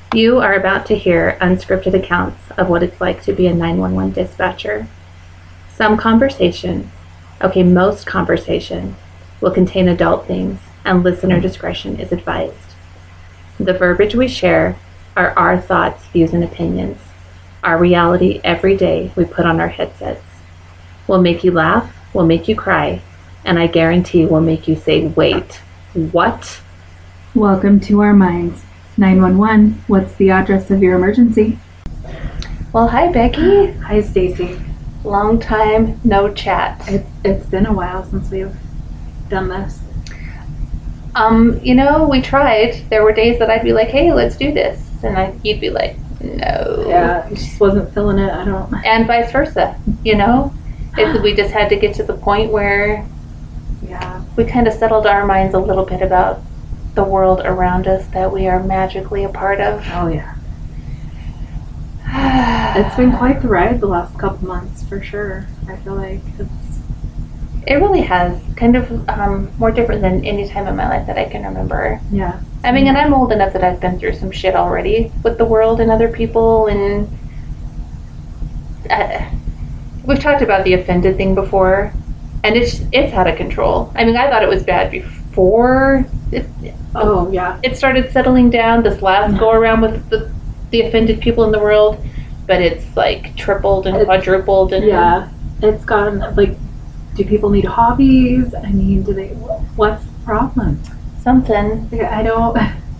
You are about to hear unscripted accounts of what it's like to be a 911 dispatcher. Some conversation, most conversation, will contain adult things, and listener discretion is advised. The verbiage we share are our thoughts, views, and opinions. Our reality every day we put on our headsets. We'll make you laugh, we'll make you cry, and I guarantee we'll make you say, wait, what? Welcome to our minds. 911, what's the address of your emergency? Well, hi, Becky. Hi, Stacy. Long time no chat. It's been a while since we've done this. We tried. There were days that I'd be like, hey, let's do this. And you'd be like, no. Yeah, I just wasn't feeling it. And vice versa, we just had to get to the point where we kind of settled our minds a little bit about the world around us that we are magically a part of. Oh, yeah. It's been quite the ride the last couple months, for sure. I feel like it really has. Kind of more different than any time in my life that I can remember. Yeah. I mean, and I'm old enough that I've been through some shit already with the world and other people, and we've talked about the offended thing before, and it's out of control. I mean, I thought it was bad before it started settling down this last go around with the offended people in the world, but it's like tripled and quadrupled. And it's gone. Like, do people need hobbies? I mean, what's the problem? Something. I don't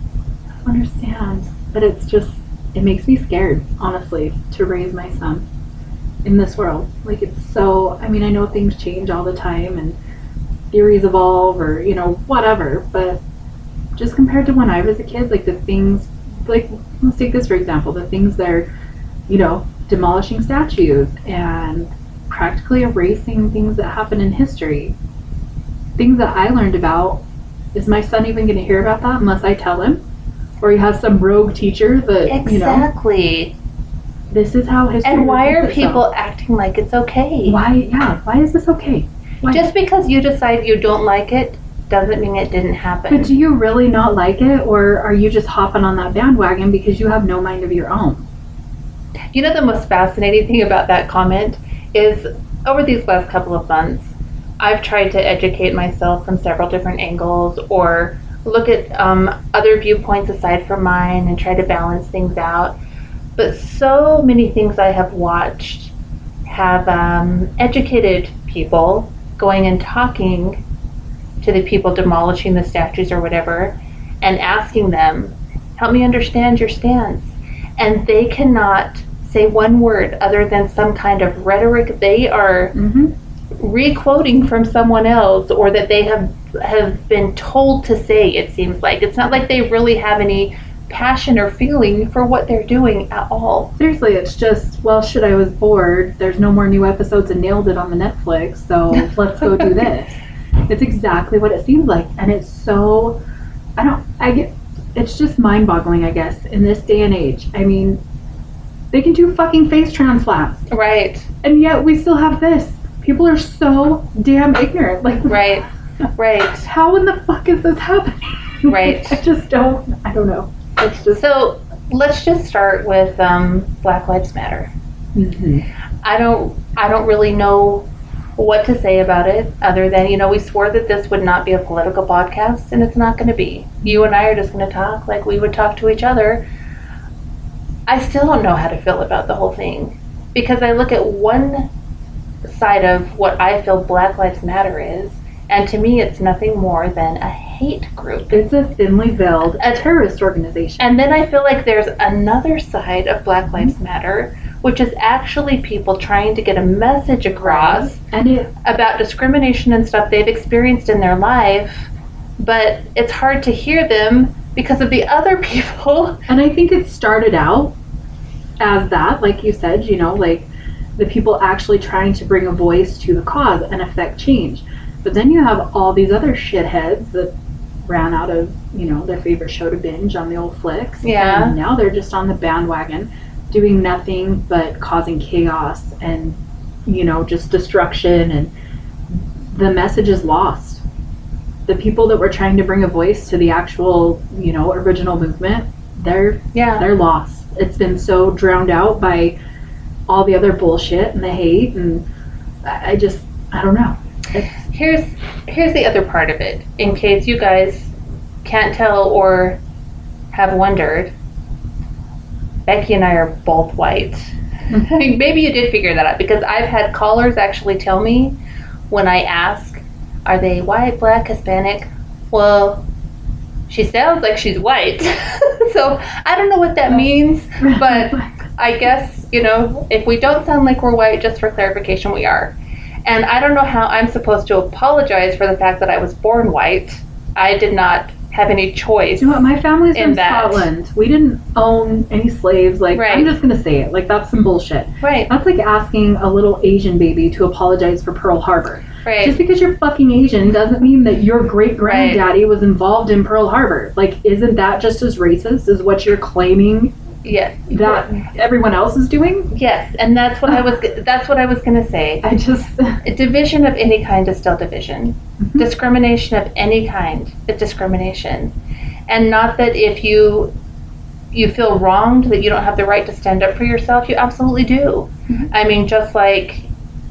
understand, but it makes me scared, honestly, to raise my son in this world. Like, it's so, I mean, I know things change all the time and theories evolve or, whatever, but just compared to when I was a kid, like the things, like, let's take this for example, the things that are, demolishing statues and practically erasing things that happen in history, things that I learned about. Is my son even going to hear about that unless I tell him? Or he has some rogue teacher that, Exactly. This is how history. And why are people acting like it's okay? Why is this okay? Why? Just because you decide you don't like it doesn't mean it didn't happen. But do you really not like it, or are you just hopping on that bandwagon because you have no mind of your own? The most fascinating thing about that comment is over these last couple of months, I've tried to educate myself from several different angles or look at other viewpoints aside from mine and try to balance things out. But so many things I have watched have educated people going and talking to the people demolishing the statues or whatever and asking them, help me understand your stance. And they cannot say one word other than some kind of rhetoric they are re-quoting from someone else or that they have been told to say, it seems like. It's not like they really have any passion or feeling for what they're doing at all. Seriously, it's just, well, shit, I was bored. There's no more new episodes of Nailed It on the Netflix, so let's go do this. It's exactly what it seems like. And it's so, it's just mind-boggling, I guess, in this day and age. I mean, they can do fucking face transplants. Right. And yet we still have this. People are so damn ignorant. Like, right. How in the fuck is this happening? Right. I don't know. It's just. So let's just start with Black Lives Matter. Mm-hmm. I don't really know what to say about it other than, we swore that this would not be a political podcast, and it's not going to be. You and I are just going to talk like we would talk to each other. I still don't know how to feel about the whole thing because I look at one side of what I feel Black Lives Matter is, and to me it's nothing more than a hate group. It's a thinly veiled terrorist organization. And then I feel like there's another side of Black Lives Matter, which is actually people trying to get a message across about discrimination and stuff they've experienced in their life, but it's hard to hear them because of the other people. And I think it started out as that, like you said, like the people actually trying to bring a voice to the cause and affect change. But then you have all these other shitheads that ran out of, their favorite show to binge on the old flicks. Yeah. And now they're just on the bandwagon doing nothing but causing chaos and, just destruction, and the message is lost. The people that were trying to bring a voice to the actual, original movement they're lost. It's been so drowned out by all the other bullshit and the hate, and I don't know. Here's the other part of it, in case you guys can't tell or have wondered. Becky and I are both white. I mean, maybe you did figure that out, because I've had callers actually tell me when I ask, are they white, black, Hispanic? Well, she sounds like she's white. So I don't know what that means, but I guess, if we don't sound like we're white, just for clarification, we are. And I don't know how I'm supposed to apologize for the fact that I was born white. I did not have any choice. You know what? My family's from Scotland. We didn't own any slaves. Like, right. I'm just going to say it. Like, that's some bullshit. Right. That's like asking a little Asian baby to apologize for Pearl Harbor. Right. Just because you're fucking Asian doesn't mean that your great-granddaddy was involved in Pearl Harbor. Like, isn't that just as racist as what you're claiming? Yes. That everyone else is doing? Yes, and that's what I was going to say. A division of any kind is still division. Mm-hmm. Discrimination of any kind is discrimination. And not that if you feel wronged that you don't have the right to stand up for yourself, you absolutely do. Mm-hmm. I mean, just like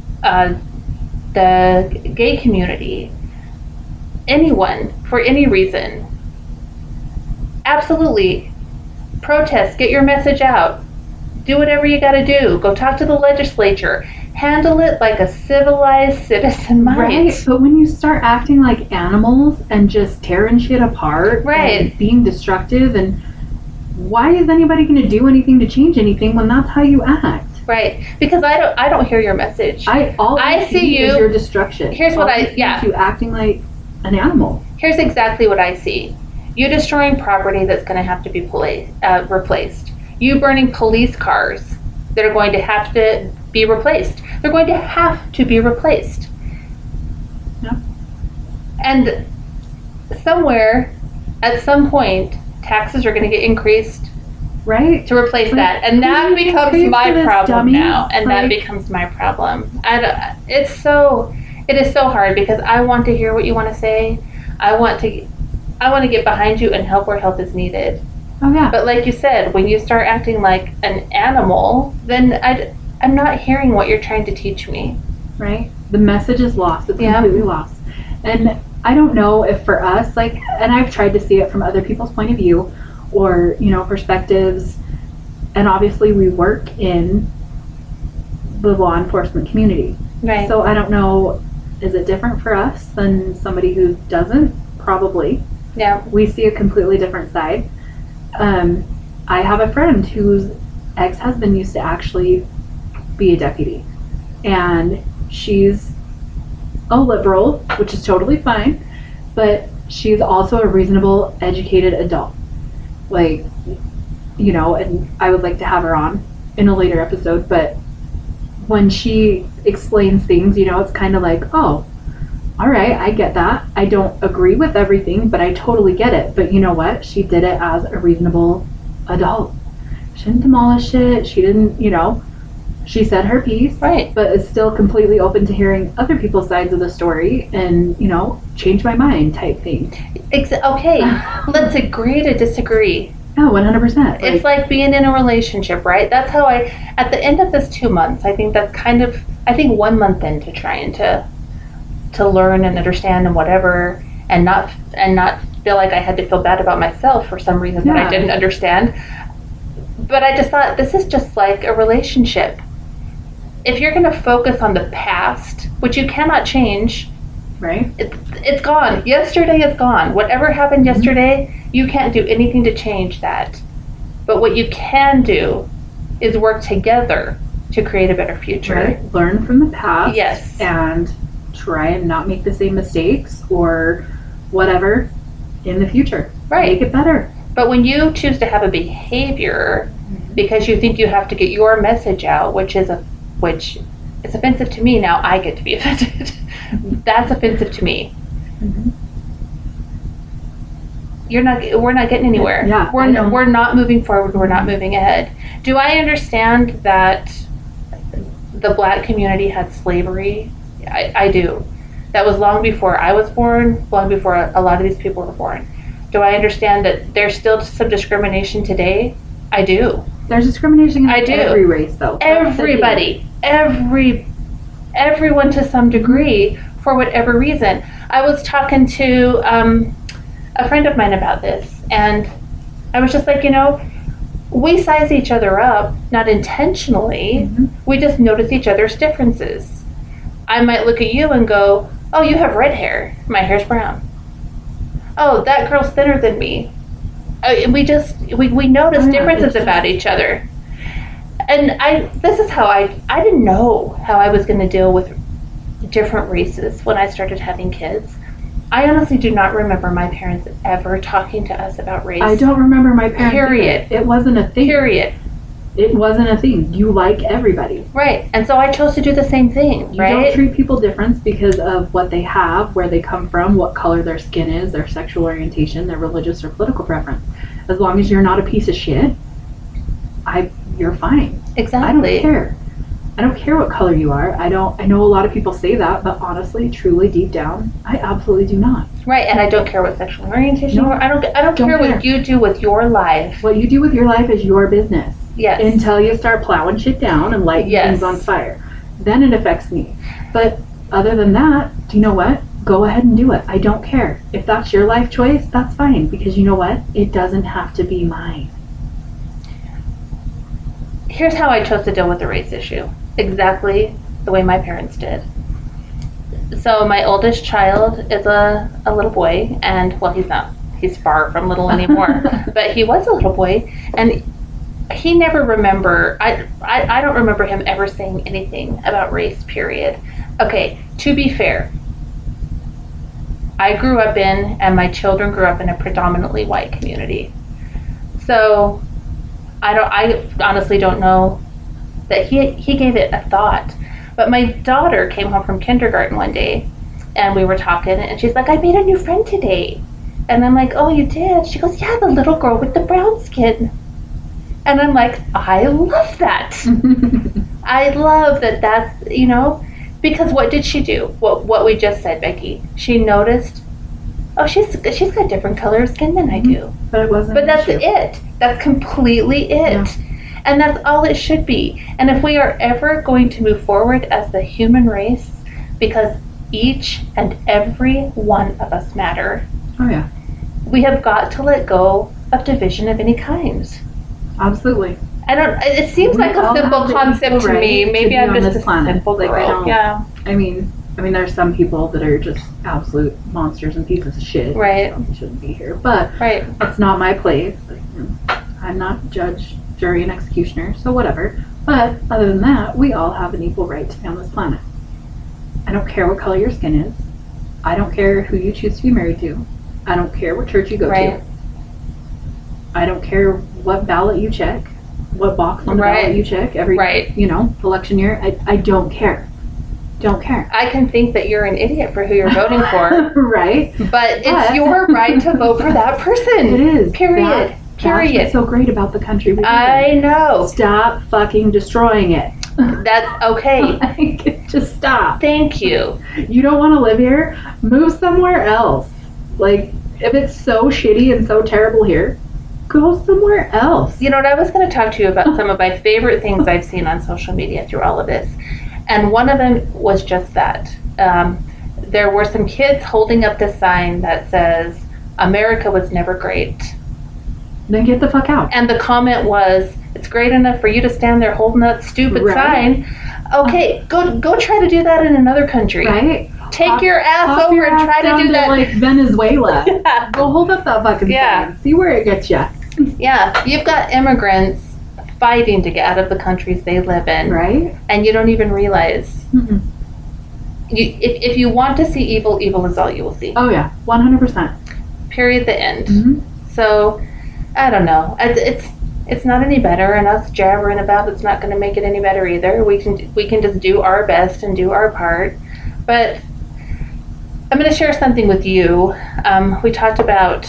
the gay community, anyone for any reason, absolutely. Protest, get your message out, do whatever you got to do, go talk to the legislature, handle it like a civilized citizen might. Right, but when you start acting like animals and just tearing shit apart, right, and being destructive, and why is anybody going to do anything to change anything when that's how you act? Right, because I don't hear your message. I see you is your destruction. Here's what I you acting like an animal. Here's exactly what I see. You destroying property that's going to have to be replaced. You burning police cars that are going to have to be replaced. They're going to have to be replaced. Yeah. And somewhere, at some point, taxes are going to get increased. Right. To replace that. And that becomes my problem now. And that becomes my problem. It is so hard, because I want to hear what you want to say. I want to get behind you and help where help is needed. Oh, yeah. But like you said, when you start acting like an animal, then I'm not hearing what you're trying to teach me. Right? The message is lost. It's completely lost. And I don't know if for us, and I've tried to see it from other people's point of view or, perspectives. And obviously we work in the law enforcement community. Right. So I don't know, is it different for us than somebody who doesn't? Probably. Yeah. We see a completely different side. I have a friend whose ex-husband used to actually be a deputy. And she's a liberal, which is totally fine, but she's also a reasonable, educated adult. And I would like to have her on in a later episode, but when she explains things, it's kind of like, oh, all right, I get that. I don't agree with everything, but I totally get it. But you know what? She did it as a reasonable adult. She didn't demolish it. She didn't, she said her piece. Right. But is still completely open to hearing other people's sides of the story and, change my mind type thing. Okay, let's agree to disagree. Oh, 100%. It's like being in a relationship, right? That's how at the end of this 2 months, I think that's I think 1 month into trying to learn and understand and whatever, and not feel like I had to feel bad about myself for some reason that I didn't understand. But I just thought, this is just like a relationship. If you're going to focus on the past, which you cannot change, right? It's gone. Yesterday is gone. Whatever happened yesterday, you can't do anything to change that. But what you can do is work together to create a better future. Right. Learn from the past. Yes. And try and not make the same mistakes or whatever in the future. Right. Make it better. But when you choose to have a behavior because you think you have to get your message out, which is offensive to me, now I get to be offended. That's offensive to me. Mm-hmm. We're not getting anywhere. Yeah, we're not moving forward. We're not moving ahead. Do I understand that the black community had slavery? I do. That was long before I was born, long before a lot of these people were born. Do I understand that there's still some discrimination today? I do. There's discrimination in I do. every race, though. Everybody, everyone to some degree, for whatever reason. I was talking to a friend of mine about this, and I was just like, we size each other up, not intentionally. Mm-hmm. We just notice each other's differences. I might look at you and go, oh, you have red hair. My hair's brown. Oh, that girl's thinner than me. We notice differences about each other. And this is how I didn't know how I was going to deal with different races when I started having kids. I honestly do not remember my parents ever talking to us about race. I don't remember my parents. Period. It wasn't a thing. Period. It wasn't a thing. You like everybody. Right. And so I chose to do the same thing, You right? don't treat people different because of what they have, where they come from, what color their skin is, their sexual orientation, their religious or political preference. As long as you're not a piece of shit, you're fine. Exactly. I don't care. I don't care what color you are. I know a lot of people say that, but honestly, truly, deep down, I absolutely do not. Right, and I don't care what sexual orientation No, you are. I don't don't care care. what you do with your life. What you do with your life is your business. Yes. Until you start plowing shit down and lighting Yes. things on fire. Then it affects me. But other than that, do you know what? Go ahead and do it. I don't care. If that's your life choice, that's fine. Because you know what? It doesn't have to be mine. Here's how I chose to deal with the race issue. Exactly the way my parents did. So my oldest child is a little boy, and well, he's far from little anymore, but he was a little boy, and he never I don't remember him ever saying anything about race, period. Okay, to be fair, I grew up in, and my children grew up in, a predominantly white community. So I honestly don't know that he gave it a thought. But my daughter came home from kindergarten one day, and we were talking, and she's like, I made a new friend today. And I'm like, oh, you did? She goes, yeah, the little girl with the brown skin. And I'm like, I love that. I love that that's, because what did she do? What we just said, Becky. She noticed, oh, she's got different color skin than I do. But it wasn't. But that's it. That's completely it. Yeah. And that's all it should be. And if we are ever going to move forward as the human race, because each and every one of us matter, Oh, yeah. we have got to let go of division of any kind. Absolutely. It seems We like a all simple have the concept equal to right me. to Maybe be I'm on just this a planet. simple Like, I girl. don't- Yeah. I mean, there's some people that are just absolute monsters and pieces of shit. Right. Probably shouldn't be here. But Right. that's not my place. I'm not judge, jury, and executioner, so whatever. But other than that, we all have an equal right to be on this planet. I don't care what color your skin is. I don't care who you choose to be married to. I don't care what church you go Right. to. I don't care what ballot you check, what box on the Right. ballot you check every Right. election year. I don't care. Don't care. I can think that you're an idiot for who you're voting for, Right? but it's But- your right to vote for that person. It is. Period. That's Period. what's so great about the country we live I in. know. Stop fucking destroying it. That's okay. Like, just stop. Thank you. You don't want to live here? Move somewhere else. Like, if it's so shitty and so terrible here, go somewhere else. You know what? I was going to talk to you about some of my favorite things I've seen on social media through all of this. And one of them was just that. There were some kids holding up this sign that says, America was never great. Then get the fuck out. And the comment was, it's great enough for you to stand there holding that stupid Right. sign. Okay, go try to do that in another country. Right? Take your ass Pop over your and ass try to down do that. like Venezuela. Yeah. Go hold up that fucking Yeah. sign. See where it gets you. Yeah, you've got immigrants fighting to get out of the countries they live in, Right? and you don't even realize. Mm-mm. If you want to see evil, evil is all you will see. Oh, yeah. 100%. Period. The end. Mm-hmm. So, I don't know. It's not any better, and us jabbering about it's not going to make it any better either. We can just do our best and do our part. But I'm going to share something with you. I talked about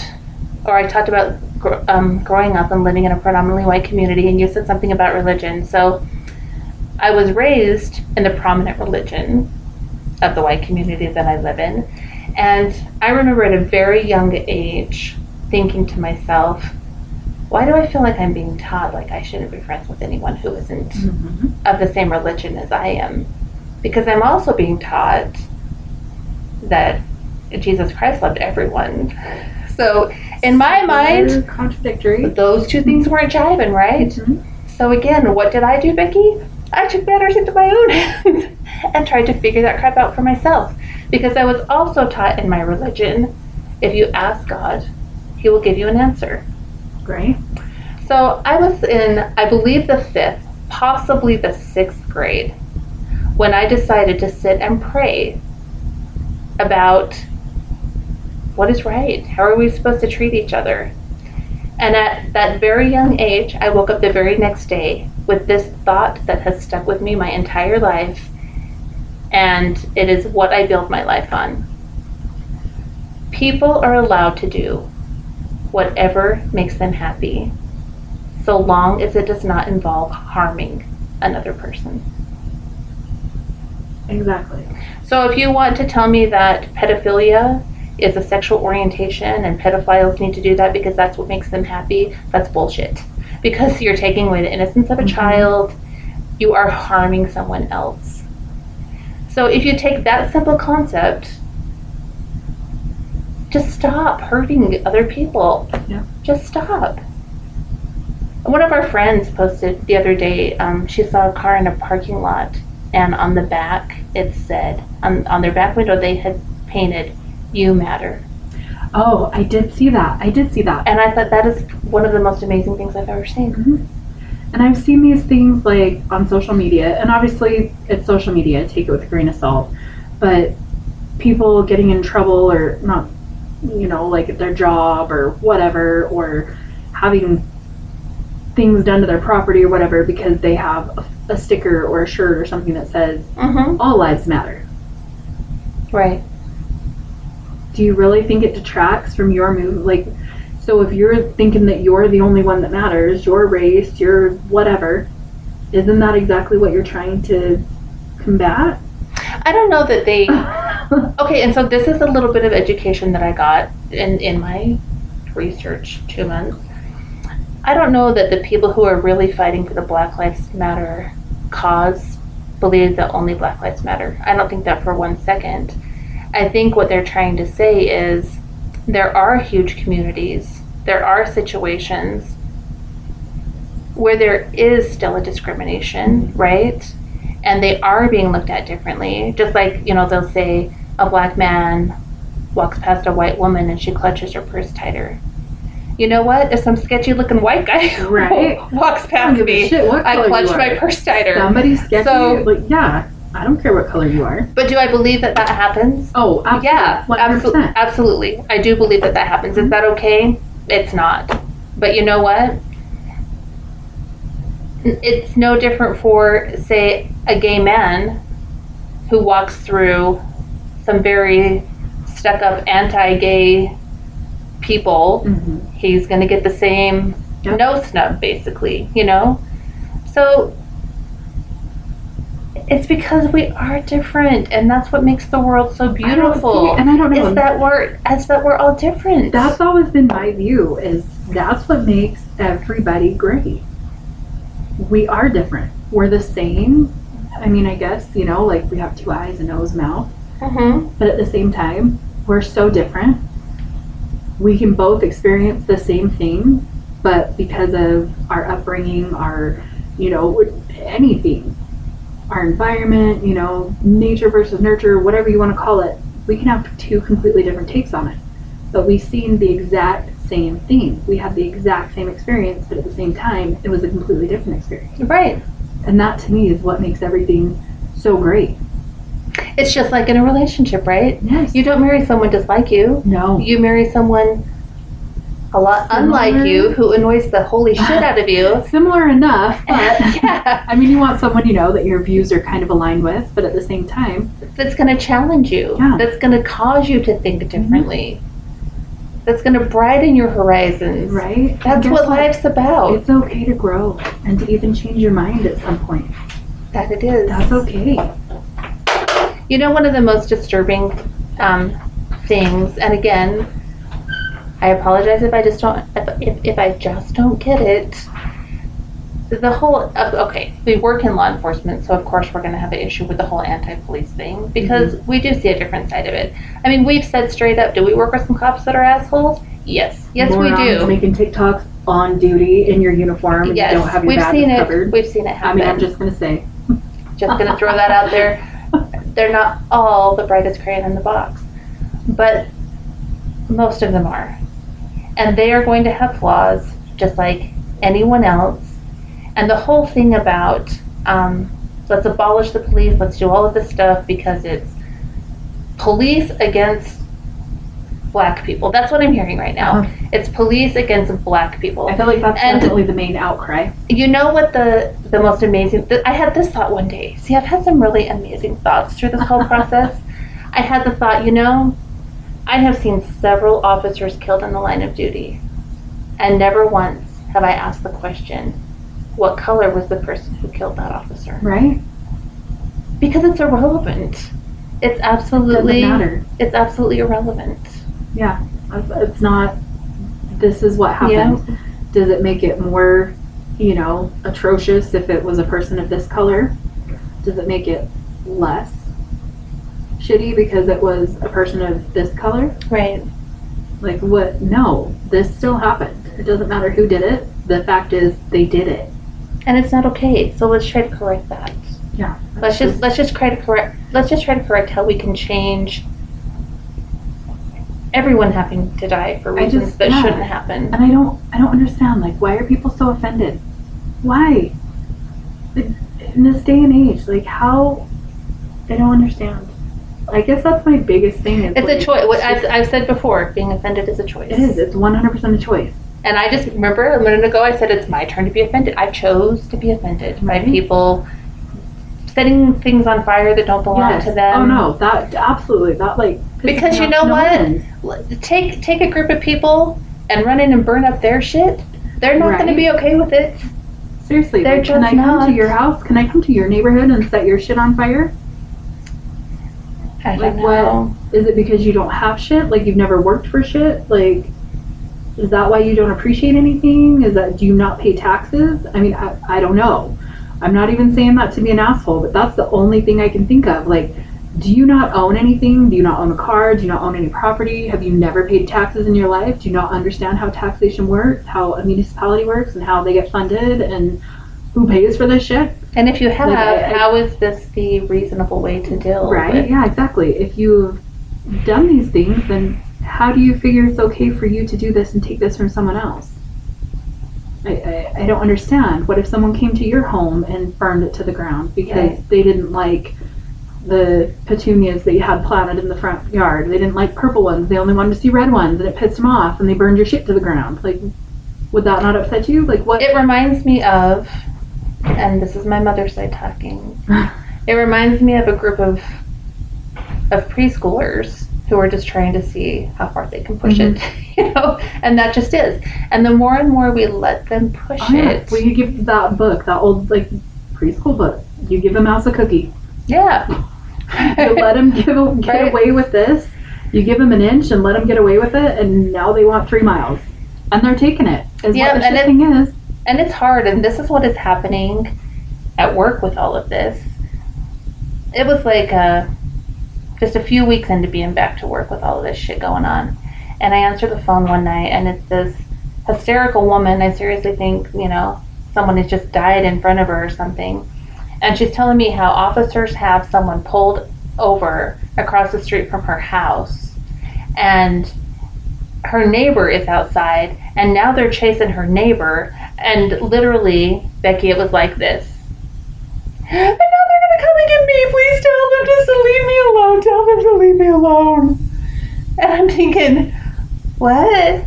growing up and living in a predominantly white community, and you said something about religion. So, I was raised in the prominent religion of the white community that I live in, and I remember at a very young age thinking to myself, why do I feel like I'm being taught like I shouldn't be friends with anyone who isn't Mm-hmm. of the same religion as I am? Because I'm also being taught that Jesus Christ loved everyone. So in my mind, contradictory. those two things weren't jiving, right? Mhm. So again, what did I do, Vicki? I took matters into my own hands and tried to figure that crap out for myself. Because I was also taught in my religion, if you ask God, He will give you an answer. Great. So I was in, I believe, the 5th, possibly the 6th grade, when I decided to sit and pray about what is right. How are we supposed to treat each other? And at that very young age, I woke up the very next day with this thought that has stuck with me my entire life, and it is what I build my life on. People are allowed to do whatever makes them happy, so long as it does not involve harming another person. Exactly. So if you want to tell me that pedophilia is a sexual orientation and pedophiles need to do that because that's what makes them happy, that's bullshit. Because you're taking away the innocence of a child, you are harming someone else. So if you take that simple concept, just stop hurting other people. Yeah. Just stop. One of our friends posted the other day, she saw a car in a parking lot, and on the back it said, on their back window they had painted, "You matter." Oh, I did see that. And I thought that is one of the most amazing things I've ever seen. Mhm. And I've seen these things like on social media, and obviously it's social media, take it with a grain of salt, but people getting in trouble or not, like at their job or whatever, or having things done to their property or whatever because they have a sticker or a shirt or something that says, Mm-hmm. all lives matter. Right. Do you really think it detracts from your move? Like, so if you're thinking that you're the only one that matters, your race, your whatever, isn't that exactly what you're trying to combat? I don't know that they... Okay, and so this is a little bit of education that I got in my research 2 months. I don't know that the people who are really fighting for the Black Lives Matter cause believe that only Black Lives Matter. I don't think that for 1 second. I think what they're trying to say is there are huge communities, there are situations where there is still a discrimination, right? And they are being looked at differently. Just like, they'll say a black man walks past a white woman and she clutches her purse tighter. You know what? If some sketchy looking white guy Right. walks past me, I clutch my purse tighter. Somebody sketchy, So, yeah, I don't care what color you are. But do I believe that happens? Oh, absolutely. Yeah, 100%. absolutely. I do believe that happens. Is that okay? It's not. But you know what? It's no different for, say, a gay man who walks through some very stuck-up anti-gay people. Mm-hmm. He's going to get the same nose snub, basically, So it's because we are different, and that's what makes the world so beautiful. And I don't know. Is that we're all different. That's always been my view, is that's what makes everybody great. We are different. We're the same. I mean, I guess, like we have 2 eyes, a nose, mouth. Mm-hmm. But at the same time, we're so different. We can both experience the same thing, but because of our upbringing, our, anything, our environment, nature versus nurture, whatever you want to call it, we can have 2 completely different takes on it. But we've seen the exact same thing. We have the exact same experience, but at the same time, it was a completely different experience. Right. And that, to me, is what makes everything so great. It's just like in a relationship, right? Yes. You don't marry someone just like you. No. You marry someone a lot unlike you who annoys the holy shit out of you. Similar enough, but Yeah. I mean, you want someone, that your views are kind of aligned with, but at the same time, That's going to challenge you. Yeah. That's going to cause you to think differently. That's going to brighten your horizons. right? That's Guess what life's about. It's okay to grow and to even change your mind at some point. That it is. That's okay. One of the most disturbing things, and again, I apologize if I just don't, if I just don't get it. The whole, okay, we work in law enforcement, so of course we're going to have an issue with the whole anti-police thing, because we do see a different side of it. I mean, we've said straight up, do we work with some cops that are assholes? Yes. Yes, Morons we do. Making TikToks on duty in your uniform and Yes, you don't have your we've badges seen it. covered. We've seen it happen. I mean, I'm just going to say. Just going to throw that out there. They're not all the brightest crayon in the box, but most of them are. And they are going to have flaws, just like anyone else. And the whole thing about let's abolish the police, let's do all of this stuff because it's police against black people. That's what I'm hearing right now. It's police against black people. I feel like that's definitely the main outcry. You know what the most amazing... I had this thought one day. See, I've had some really amazing thoughts through this whole process. I had the thought, I have seen several officers killed in the line of duty, and never once have I asked the question, what color was the person who killed that officer? Right? Because it's irrelevant. It's absolutely... Doesn't matter. It's absolutely irrelevant. Yeah. It's not, this is what happened. Yeah. Does it make it more, atrocious if it was a person of this color? Does it make it less shitty because it was a person of this color? Right. Like what? No, this still happened. It doesn't matter who did it. The fact is they did it. And it's not okay. So let's try to correct that. Yeah. Let's just try to correct how we can change everyone having to die for reasons that shouldn't happen. And I don't understand, like, why are people so offended? Why? Like, in this day and age, like, how? I don't understand. I guess that's my biggest thing. It's a choice. I've said before, being offended is a choice. It is. It's 100% a choice. And I just remember a minute ago I said it's my turn to be offended. I chose to be offended by people setting things on fire that don't belong to them. Oh no, that absolutely, that like. Because you know what? Take a group of people and run in and burn up their shit. They're not going to be okay with it. Seriously, they're just can I come to your house? Can I come to your neighborhood and set your shit on fire? I don't know. What is it? Because you don't have shit? Like you've never worked for shit? Like, is that why you don't appreciate anything? Is that do you not pay taxes? I mean, I don't know. I'm not even saying that to be an asshole, but that's the only thing I can think of. Like, do you not own anything? Do you not own a car? Do you not own any property? Have you never paid taxes in your life? Do you not understand how taxation works, how a municipality works, and how they get funded, and who pays for this shit? And if you have, how is this the reasonable way to deal with it? Yeah, exactly. If you've done these things, then how do you figure it's okay for you to do this and take this from someone else? I don't understand. What if someone came to your home and burned it to the ground because they didn't like the petunias that you had planted in the front yard? They didn't like purple ones. They only wanted to see red ones, and it pissed them off, and they burned your shit to the ground. Like, would that not upset you? Like, what? It reminds me of, and this is my mother's side talking, it reminds me of a group of preschoolers who are just trying to see how far they can push it, and that just is. And the more and more we let them push it. Well, you give that book, that old, like, preschool book, you give a mouse a cookie. Yeah. You let them get away with this. You give them an inch and let them get away with it, and now they want 3 miles. And they're taking it, is what the shit thing is. And it's hard, and this is what is happening at work with all of this. It was like just a few weeks into being back to work with all of this shit going on. And I answered the phone one night, and it's this hysterical woman. I seriously think, someone has just died in front of her or something. And she's telling me how officers have someone pulled over across the street from her house. And her neighbor is outside, and now they're chasing her neighbor. And literally, Becky, it was like this. And now they're going to come and get me. Please tell them just to leave me alone. Tell them to leave me alone. And I'm thinking, what?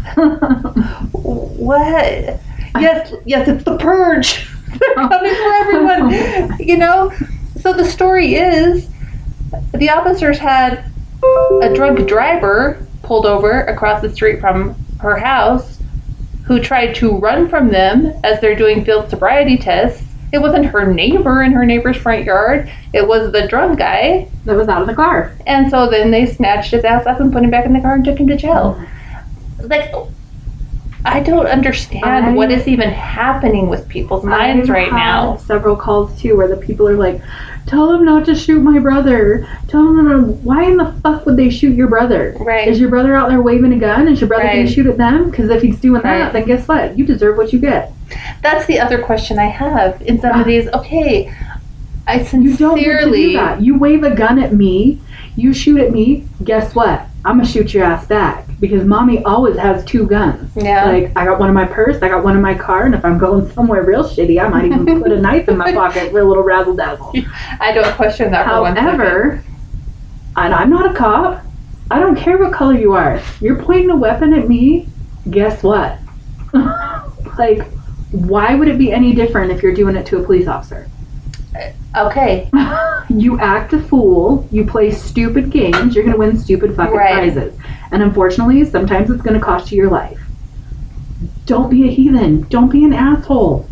What? Yes, it's the purge. They're coming for everyone. So the story is, the officers had a drunk driver pulled over across the street from her house who tried to run from them as they're doing field sobriety tests. It wasn't her neighbor in her neighbor's front yard. It was the drunk guy that was out of the car. And so then they snatched his ass up and put him back in the car and took him to jail. like, I don't understand what is even happening with people's minds right now. Several calls too where the people are like, tell them not to shoot my brother. Tell them why in the fuck would they shoot your brother? Right. Is your brother out there waving a gun? Is your brother going Right. to shoot at them? Because if he's doing that, Right. then guess what? You deserve what you get. That's the other question I have in some of these. Okay, I You don't get to do sincerely. that. You wave a gun at me, you shoot at me, guess what? I'm going to shoot your ass back. Because mommy always has two guns. Yeah. Like, I got one in my purse, I got one in my car, and if I'm going somewhere real shitty, I might even put a knife in my pocket for a little razzle dazzle. I don't question that for one second. However, and I'm not a cop, I don't care what color you are. You're pointing a weapon at me, guess what? Like, why would it be any different if you're doing it to a police officer? Okay. You act a fool, you play stupid games, you're going to win stupid fucking Right. prizes. And unfortunately, sometimes it's going to cost you your life. Don't be a heathen. Don't be an asshole.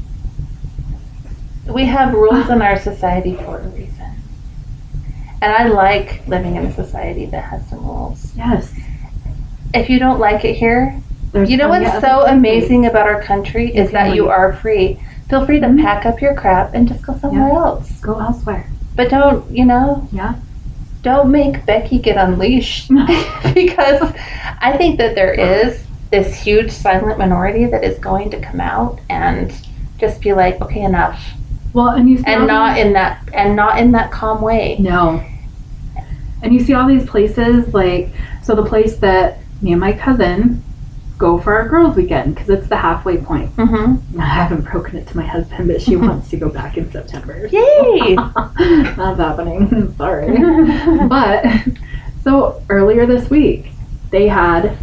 We have rules in our society for a reason. And I like living in a society that has some rules. Yes. If you don't like it here, There's you know plenty what's of so other places. amazing about our country is can that you leave. are free. Feel free to Mhm. pack up your crap and just go somewhere else. Go elsewhere. But don't, Yeah. don't make Becky get unleashed. Because I think that there is this huge silent minority that is going to come out and just be like, okay, enough. Well, and you see And all not these- in that calm way. No. And you see all these places, like, so the place that me and my cousin go for our girls' weekend, because it's the halfway point. Mm-hmm. I haven't broken it to my husband, but she wants to go back in September. Yay! That's happening. Sorry. But, so earlier this week, they had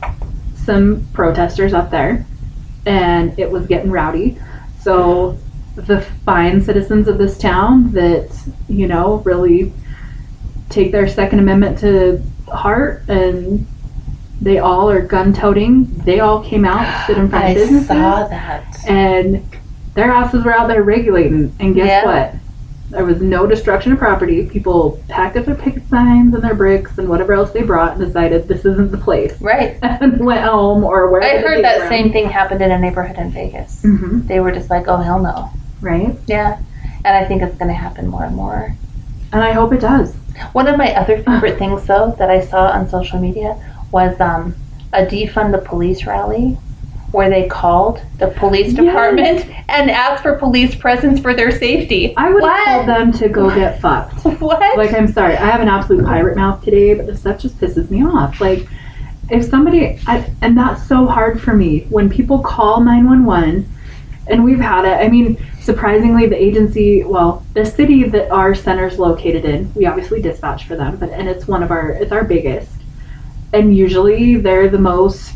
some protesters up there, and it was getting rowdy. So the fine citizens of this town that, really take their Second Amendment to heart, and they all are gun-toting. They all came out, stood in front of I businesses, saw that. and their asses were out there regulating. And guess Yeah. what? There was no destruction of property. People packed up their picket signs and their bricks and whatever else they brought and decided this isn't the place Right. and went home or wherever. I heard that same thing happened in a neighborhood in Vegas. Hmm. They were just like, oh, hell no. Right? Yeah. And I think it's going to happen more and more. And I hope it does. One of my other favorite things, though, that I saw on social media was a defund the police rally where they called the police department and asked for police presence for their safety. I would have What? told them to go get fucked. What? Like, I'm sorry, I have an absolute pirate mouth today, but this stuff just pisses me off. Like, if somebody, and that's so hard for me, when people call 911, and we've had it, I mean, surprisingly, the agency, well, the city that our center's located in, we obviously dispatch for them, and it's it's our biggest. And usually they're the most,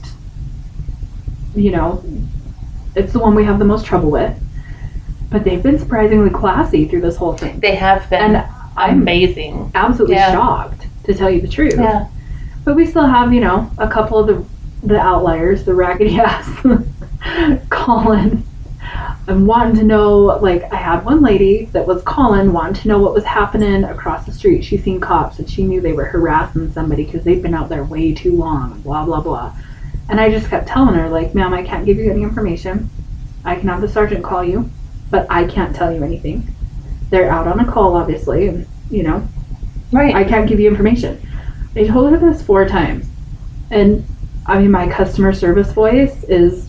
it's the one we have the most trouble with. But they've been surprisingly classy through this whole thing. They have been And I'm amazing. absolutely Yeah. shocked, to tell you the truth. Yeah. But we still have, a couple of the outliers, the raggedy ass, calling and wanting to know, like, I had one lady that was calling, wanting to know what was happening across the street. She seen cops and she knew they were harassing somebody because they'd been out there way too long, blah, blah, blah. And I just kept telling her, like, ma'am, I can't give you any information. I can have the sergeant call you, but I can't tell you anything. They're out on a call, obviously, and, Right. I can't give you information. I told her this 4 times. And, I mean, my customer service voice is,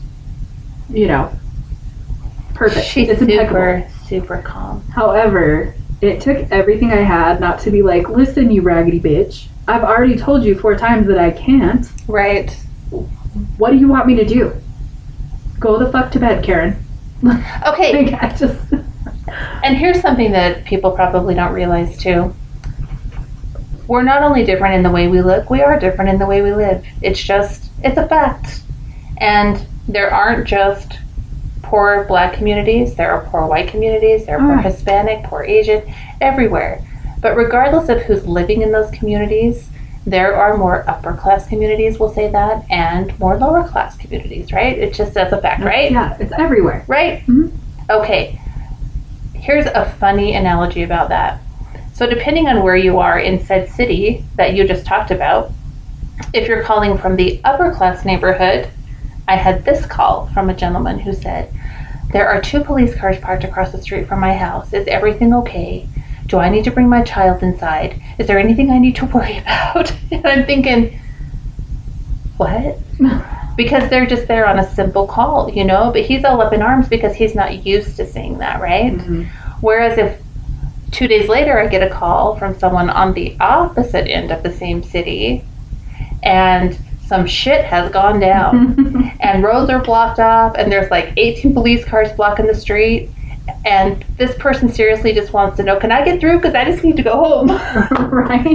perfect. She's It's impeccable. super calm. However, it took everything I had not to be like, listen, you raggedy bitch. I've already told you 4 times that I can't. Right. What do you want me to do? Go the fuck to bed, Karen. Okay. Like, I just... And here's something that people probably don't realize too. We're not only different in the way we look, we are different in the way we live. It's a fact. And there aren't just poor black communities, there are poor white communities, there are poor Hispanic, poor Asian, everywhere. But regardless of who's living in those communities, there are more upper class communities, we'll say that, and more lower class communities, right? It's just as a fact, right? Yeah, it's everywhere. Right? Mhm. Okay. Here's a funny analogy about that. So depending on where you are in said city that you just talked about, If you're calling from the upper class neighborhood, I had this call from a gentleman who said, there are 2 police cars parked across the street from my house. Is everything okay? Do I need to bring my child inside? Is there anything I need to worry about? And I'm thinking, what? Because they're just there on a simple call, you know? But he's all up in arms because he's not used to seeing that, right? Mm-hmm. Whereas if 2 days later I get a call from someone on the opposite end of the same city and some shit has gone down and roads are blocked off and there's like 18 police cars blocking the street and this person seriously just wants to know, can I get through? Because I just need to go home. Right?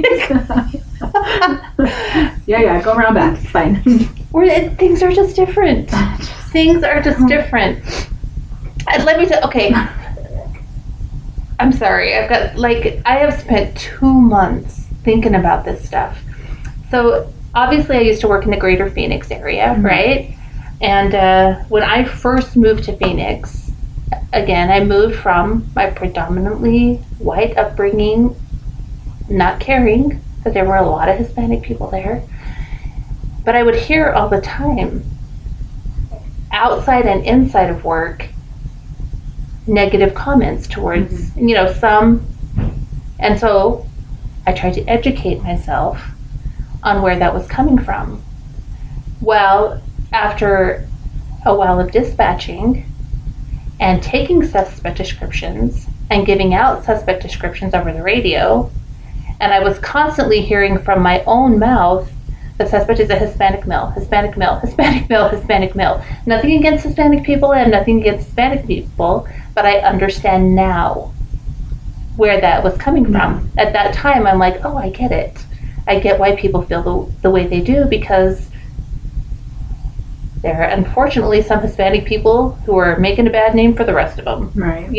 yeah, go around back. It's fine. Things are just different. Things are just different. And let me tell, okay, I'm sorry. I have spent 2 months thinking about this stuff. So obviously I used to work in the greater Phoenix area, mm-hmm. right? And when I first moved to Phoenix, again, I moved from my predominantly white upbringing, not caring that there were a lot of Hispanic people there. But I would hear all the time, outside and inside of work, negative comments towards, mm-hmm. Some. And so I tried to educate myself on where that was coming from. Well, after a while of dispatching and taking suspect descriptions and giving out suspect descriptions over the radio, and I was constantly hearing from my own mouth, the suspect is a Hispanic male, Hispanic male, Hispanic male, Hispanic male. Nothing against Hispanic people and nothing against Hispanic people, but I understand now where that was coming from. At that time, I'm like, oh, I get it. I get why people feel the way they do, because there are unfortunately some Hispanic people who are making a bad name for the rest of them. Right.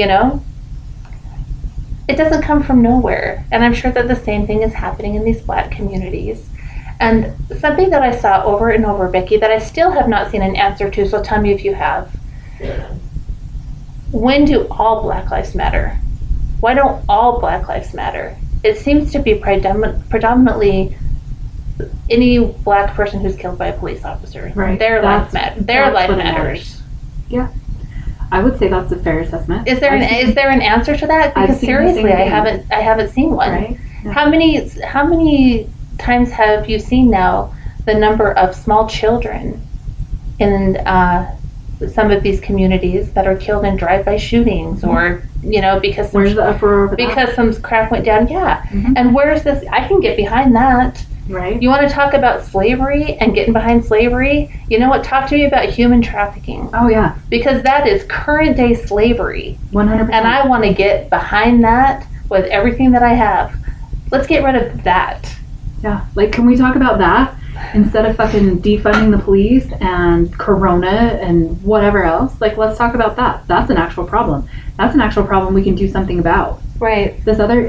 It doesn't come from nowhere. And I'm sure that the same thing is happening in these Black communities. And something that I saw over and over, Becky, that I still have not seen an answer to, so tell me if you have. When do all Black lives matter? Why don't all Black lives matter? It seems to be predominantly any Black person who's killed by a police officer. Right. Their life matters. Yeah. I would say that's a fair assessment. Is there an answer to that? Because seriously, I haven't seen one. Right. Yeah. How many times have you seen now the number of small children in some of these communities that are killed in drive-by shootings, mm-hmm. or because where's the uproar over because that? Some crap went down? Yeah. Mm-hmm. And where's this? I can get behind that. Right. You want to talk about slavery and getting behind slavery? You know what? Talk to me about human trafficking. Oh yeah. Because that is current day slavery. 100%. And I want to get behind that with everything that I have. Let's get rid of that. Yeah. Like, can we talk about that instead of fucking defunding the police and Corona and whatever else? Like, let's talk about that. That's an actual problem. That's an actual problem we can do something about. Right. This other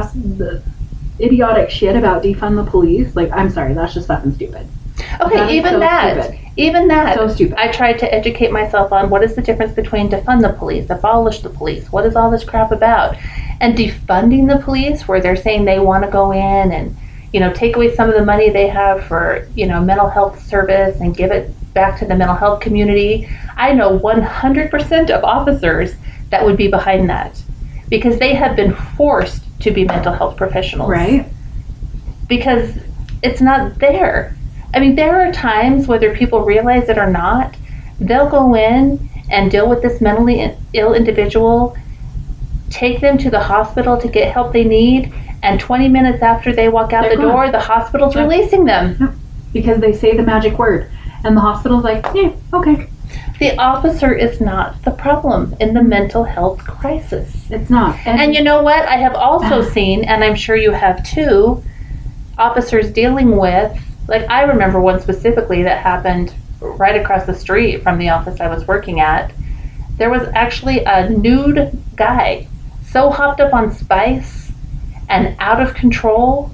idiotic shit about defund the police, like, I'm sorry, that's just fucking stupid. Okay, even that. So stupid. I tried to educate myself on what is the difference between defund the police, abolish the police, what is all this crap about? And defunding the police, where they're saying they want to go in and take away some of the money they have for, mental health service and give it back to the mental health community. I know 100% of officers that would be behind that, because they have been forced to be mental health professionals. Right. Because it's not there. I mean, there are times, whether people realize it or not, they'll go in and deal with this mentally ill individual, take them to the hospital to get help they need, and 20 minutes after they walk out the door, the hospital's releasing them. Yep. Because they say the magic word. And the hospital's like, yeah, okay. The officer is not the problem in the mental health crisis. It's not. And you know what? I have also seen, and I'm sure you have too, officers dealing with, like, I remember one specifically that happened right across the street from the office I was working at. There was actually a nude guy so hopped up on spice and out of control.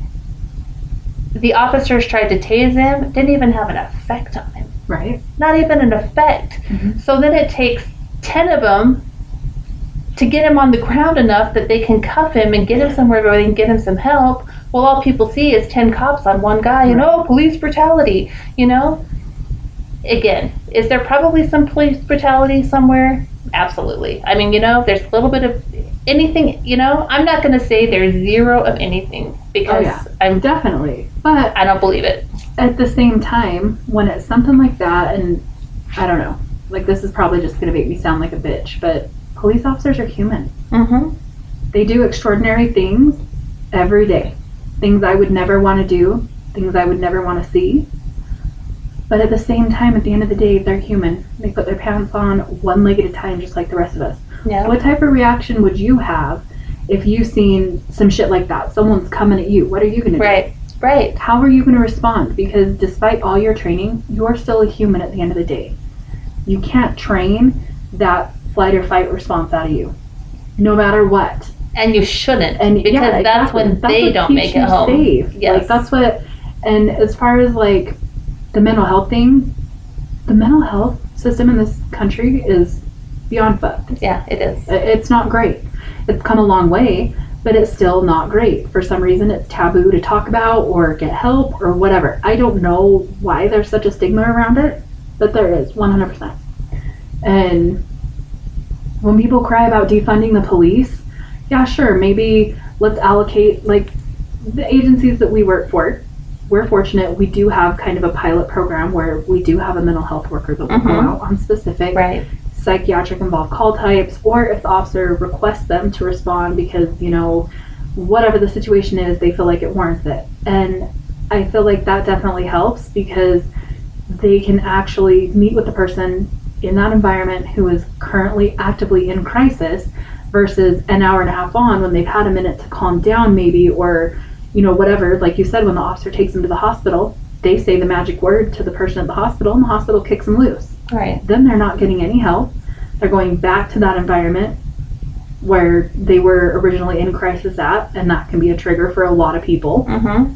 The officers tried to tase him, didn't even have an effect on him. Right. Not even an effect. Mm-hmm. So then it takes 10 of them to get him on the ground enough that they can cuff him and get him somewhere where they can get him some help. Well, all people see is 10 cops on one guy and, oh, police brutality, Again, is there probably some police brutality somewhere? Absolutely. I mean, there's a little bit of anything, I'm not going to say there's zero of anything because definitely. But I don't believe it. At the same time, when it's something like that, and I don't know, like this is probably just going to make me sound like a bitch, but police officers are human. Mm-hmm. They do extraordinary things every day. Things I would never want to do, things I would never want to see. But at the same time, at the end of the day, they're human. They put their pants on one leg at a time, just like the rest of us. Yeah. What type of reaction would you have if you seen some shit like that? Someone's coming at you. What are you going to do? Right. How are you going to respond? Because despite all your training, you are still a human at the end of the day. You can't train that flight or fight response out of you, no matter what. And you shouldn't, and because that's when they don't make it home. Safe. Yes. Like that's what. And as far as like the mental health thing, the mental health system in this country is beyond fucked. Yeah, it is. It's not great. It's come a long way, but it's still not great. For some reason, it's taboo to talk about or get help or whatever. I don't know why there's such a stigma around it, but there is, 100%. And when people cry about defunding the police, yeah, sure, maybe let's allocate, like, the agencies that we work for. We're fortunate, we do have kind of a pilot program where we do have a mental health worker that will go out on specific psychiatric involved call types, or if the officer requests them to respond because, whatever the situation is, they feel like it warrants it. And I feel like that definitely helps because they can actually meet with the person in that environment who is currently actively in crisis versus an hour and a half on when they've had a minute to calm down maybe, or whatever. Like you said, when the officer takes them to the hospital, they say the magic word to the person at the hospital and the hospital kicks them loose. Right. Then they're not getting any help. They're going back to that environment where they were originally in crisis at, and that can be a trigger for a lot of people. Mm-hmm.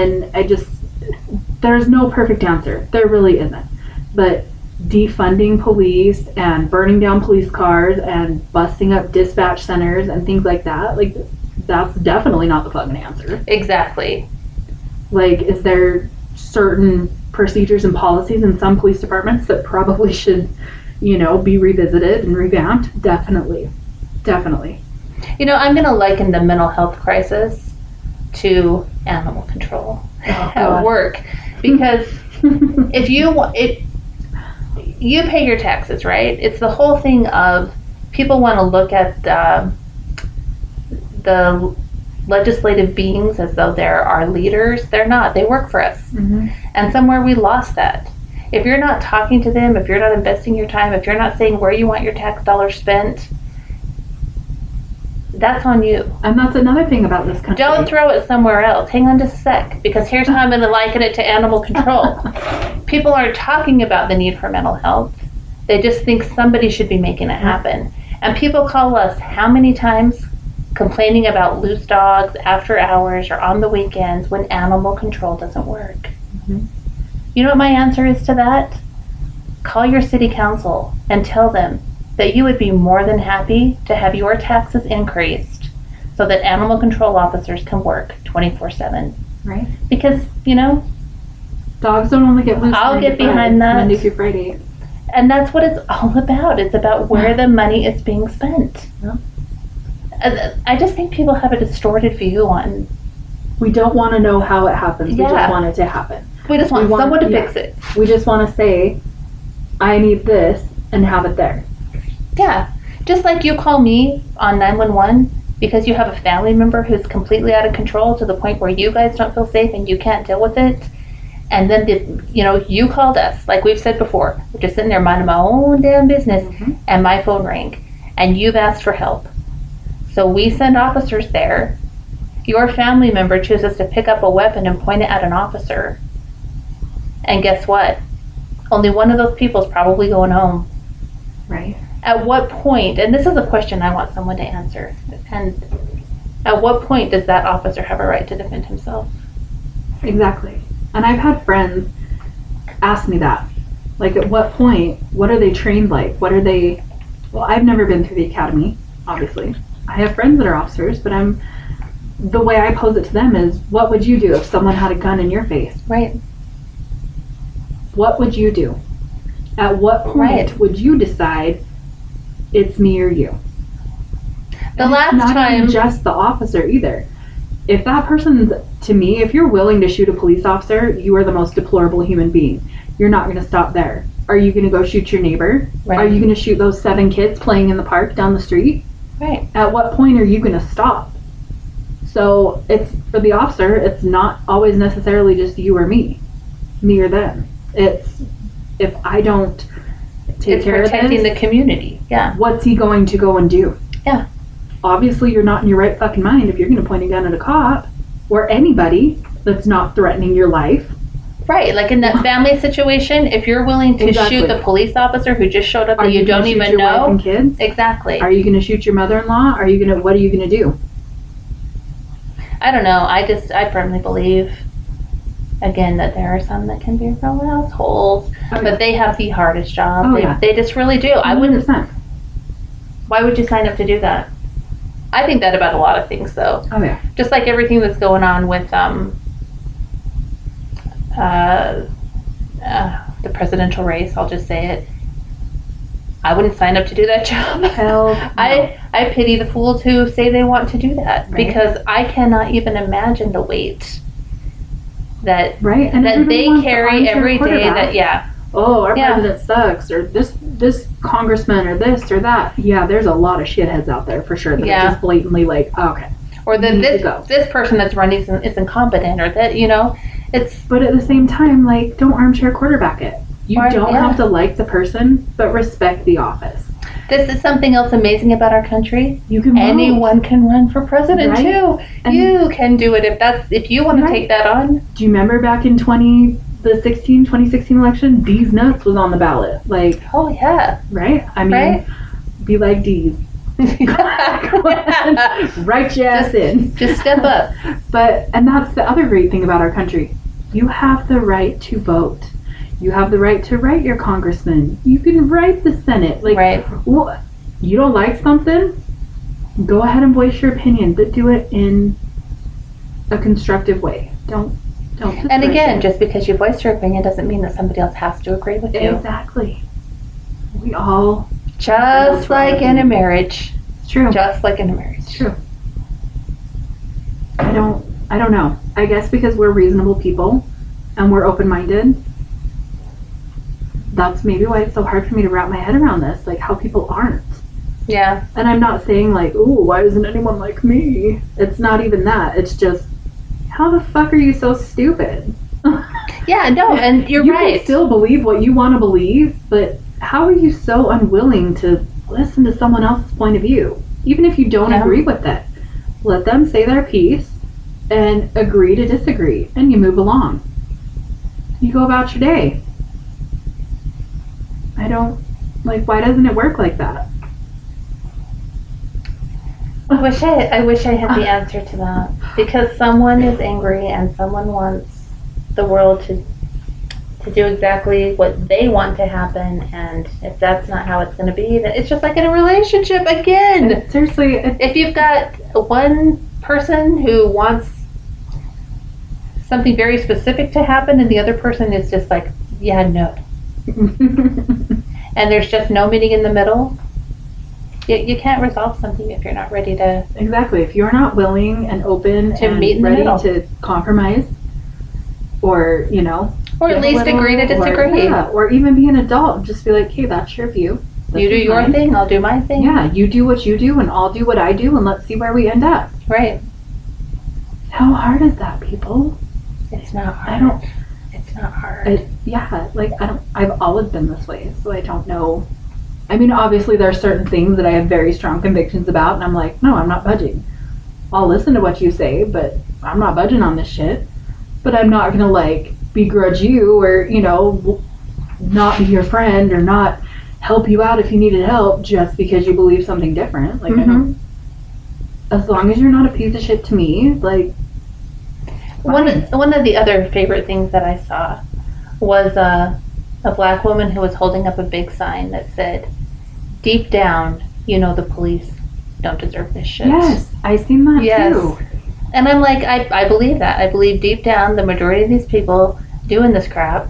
And there's no perfect answer. There really isn't. But defunding police and burning down police cars and busting up dispatch centers and things like that, like, that's definitely not the fucking answer. Exactly. Like, is there certain procedures and policies in some police departments that probably should, be revisited and revamped? Definitely. I'm going to liken the mental health crisis to animal control at work. Because if you pay your taxes, right? It's the whole thing of people want to look at the legislative beings as though they're our leaders. They're not. They work for us. Mm-hmm. And somewhere we lost that. If you're not talking to them, if you're not investing your time, if you're not saying where you want your tax dollars spent, that's on you. And that's another thing about this country. Don't throw it somewhere else. Hang on just a sec, because here's how I'm going to liken it to animal control. People aren't talking about the need for mental health. They just think somebody should be making it happen. And people call us how many times complaining about loose dogs after hours or on the weekends when animal control doesn't work. Mm-hmm. You know what my answer is to that? Call your city council and tell them that you would be more than happy to have your taxes increased so that animal control officers can work 24/7. Right. Because, dogs don't only get loose. I'll get behind that. Monday through Friday. And that's what it's all about. It's about where the money is being spent. Yeah. I just think people have a distorted view on... We don't want to know how it happens. We just want it to happen. We just want someone to fix it. We just want to say, I need this, and have it there. Yeah. Just like you call me on 911 because you have a family member who's completely out of control to the point where you guys don't feel safe and you can't deal with it. And then, you called us, like we've said before. We're just sitting there minding my own damn business, and my phone rang. And you've asked for help. So we send officers there. Your family member chooses to pick up a weapon and point it at an officer. And guess what? Only one of those people is probably going home. Right. At what point, and this is a question I want someone to answer, and at what point does that officer have a right to defend himself? Exactly. And I've had friends ask me that. Like, at what point, what are they trained like? What are they... Well, I've never been through the academy, obviously. I have friends that are officers, but I'm the way I pose it to them is, what would you do if someone had a gun in your face? Right. What would you do? At what point Right. would you decide it's me or you? The And last it's not time, even just the officer either. If that person's, to me, if you're willing to shoot a police officer, you are the most deplorable human being. You're not going to stop there. Are you going to go shoot your neighbor? right, Are you going to shoot those 7 kids playing in the park down the street? right, At what point are you going to stop? So it's, for the officer, it's not always necessarily just you or me or them. It's, if I don't take it's care of protecting this, the community. Yeah, what's he going to go and do? Yeah. Obviously, you're not in your right fucking mind if you're going to point a gun at a cop or anybody that's not threatening your life. right. Like in that family situation, if you're willing to Exactly. shoot the police officer who just showed up Are that you gonna don't shoot even your wife know, and kids? exactly. Are you going to shoot your mother-in-law? What are you going to do? I don't know. I firmly believe, again, that there are some that can be real assholes, Oh, but they have the hardest job. Oh, they, yeah. they just really do. I wouldn't. 100%. Why would you sign up to do that? I think that about a lot of things, though. Oh, yeah. Just like everything that's going on with the presidential race, I'll just say it. I wouldn't sign up to do that job. Hell no. I pity the fools who say they want to do that, Right. because I cannot even imagine the weight that Right? And that everybody they wants the carry armchair every day. quarterback. That yeah, Oh, our Yeah. president sucks, or this congressman, or this or that. Yeah, there's a lot of shitheads out there for sure that Yeah. are just blatantly like, okay. or that Need to this go. this person that's running is incompetent, or that it's But at the same time, like, don't armchair quarterback it. You Or- don't yeah. have to like the person, but respect the office. this is something else amazing about our country. You can vote. Anyone can run for president Right. too. And- You can do it if you want to Right. take that on. Do you remember back in 2016 election? D's nuts was on the ballot. Like, Oh yeah, right? I mean, Right. be like D's. Write your ass in. just step up. And that's the other great thing about our country. You have the right to vote. You have the right to write your congressman. You can write the Senate. Like, Right. well, you don't like something? Go ahead and voice your opinion, but do it in a constructive way. Don't. And discourage again, it. just because you voice your opinion doesn't mean that somebody else has to agree with you. Exactly. We all. Just like in a marriage. It's true. Just like in a It's marriage. true. I don't know. I guess because we're reasonable people and we're open-minded, that's maybe why it's so hard for me to wrap my head around this, like how people aren't. Yeah. And I'm not saying like, ooh, why isn't anyone like me? It's not even that. It's just, how the fuck are you so stupid? Yeah, no, and you're you right. can still believe what you want to believe, but how are you so unwilling to listen to someone else's point of view? Even if you don't Yeah. agree with it. Let them say their piece and agree to disagree, and you move along. You go about your day. Why doesn't it work like that? I wish I had the answer to that, because someone is angry and someone wants the world to do exactly what they want to happen, and if that's not how it's going to be, then it's just like in a relationship again. And seriously, If you've got one person who wants something very specific to happen and the other person is just like, yeah, no, and there's just no meeting in the middle, you can't resolve something if you're not ready to. exactly. If you're not willing and open To and meet in the ready middle. to compromise, or Or at give a least little, agree to disagree. or even be an adult and just be like, hey, that's your view. You do This is your mine. thing, I'll do my thing. Yeah, you do what you do, and I'll do what I do, and let's see where we end up. Right. How hard is that, people? It's not hard. I don't. It's not hard. I've always been this way, so I don't know. I mean, obviously, there are certain things that I have very strong convictions about, and I'm like, no, I'm not budging. I'll listen to what you say, but I'm not budging on this shit. But I'm not gonna like begrudge you, or not be your friend, or not help you out if you needed help just because you believe something different. Like, I don't. As long as you're not a piece of shit to me, like. One of the other favorite things that I saw was a black woman who was holding up a big sign that said, "Deep down, you know the police don't deserve this shit." Yes, I seen that Yes. too. And I'm like, I believe that. I believe deep down the majority of these people doing this crap,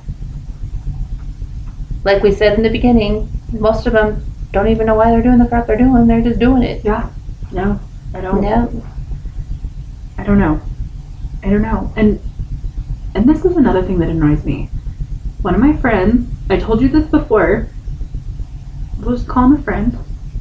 like we said in the beginning, most of them don't even know why they're doing the crap they're doing. They're just doing it. Yeah. No, I don't. Yeah. I don't know. And this is another thing that annoys me. One of my friends, I told you this before, we'll just call him a friend,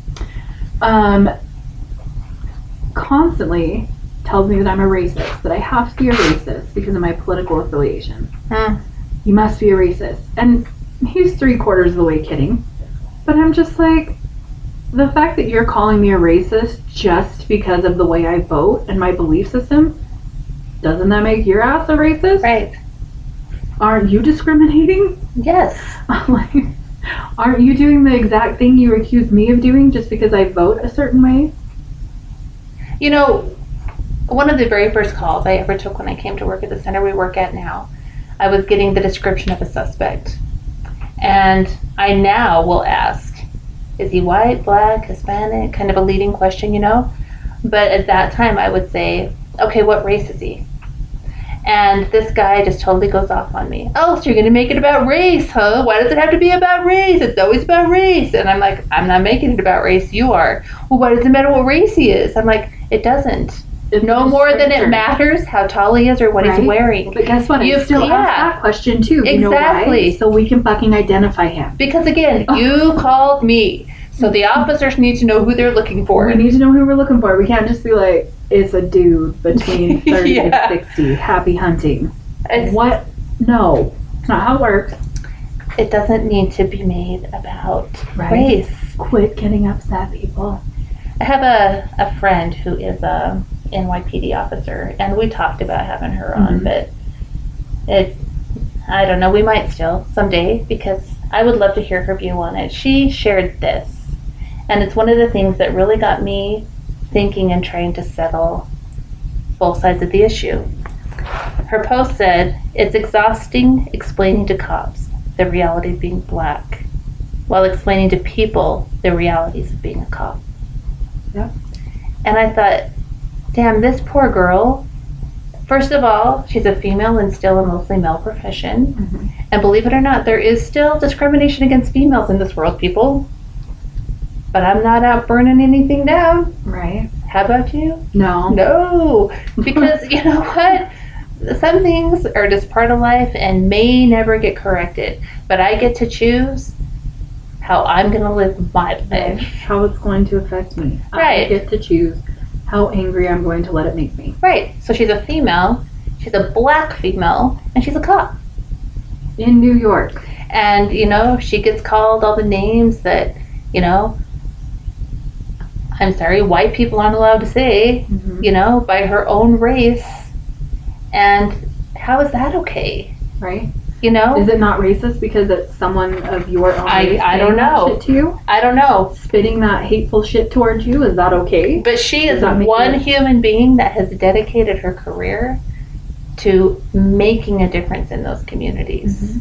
constantly tells me that I'm a racist, that I have to be a racist because of my political affiliation. You must be a racist. And he's 3/4 of the way kidding. But I'm just like, the fact that you're calling me a racist just because of the way I vote and my belief system, doesn't that make your ass a racist? Right. Aren't you discriminating? Yes. Like, aren't you doing the exact thing you accuse me of doing just because I vote a certain way? You know, one of the very first calls I ever took when I came to work at the center we work at now, I was getting the description of a suspect. And I now will ask, is he white, black, Hispanic? Kind of a leading question, you know? But at that time I would say, okay, what race is he? And this guy just totally goes off on me. Oh, so you're going to make it about race, huh? Why does it have to be about race? It's always about race. And I'm like, I'm not making it about race. You are. Well, why does it matter what race he is? I'm like, it doesn't. It's No more than it matters how tall he is or what Right. he's wearing. But guess what? I You- still yeah. ask that question too. You know why? Exactly. So we can fucking identify him. Because again, you called me. So the officers need to know who they're looking for. We need to know who we're looking for. We can't just be like, it's a dude between 30 Yeah. and 60. Happy hunting. It's- What? No. It's not how it works. It doesn't need to be made about Right. race. Quit getting upset, people. I have a friend who is a NYPD officer, and we talked about having her on, Mhm. but I don't know, we might still someday, because I would love to hear her view on it. She shared this, and it's one of the things that really got me thinking and trying to settle both sides of the issue. Her post said, "It's exhausting explaining to cops the reality of being black, while explaining to people the realities of being a cop." Yeah. And I thought, damn, this poor girl. First of all, she's a female and still a mostly male profession. Mhm. And believe it or not, there is still discrimination against females in this world, people. But I'm not out burning anything down. Right. How about you? No. No. Because you know what? Some things are just part of life and may never get corrected. But I get to choose how I'm going to live my life. How it's going to affect me. I Right. get to choose how angry I'm going to let it make me. Right. So she's a female. She's a black female. And she's a cop. In New York. And, you know, she gets called all the names that, you know, I'm sorry, white people aren't allowed to say, Mhm. you know, by her own race. And how is that okay? Right? You know? Is it not racist because it's someone of your own race I saying don't that know. shit to you? I don't know. Spitting that hateful shit towards you? Is that okay? But she Does is that make one you- human being that has dedicated her career to making a difference in those communities. Mhm.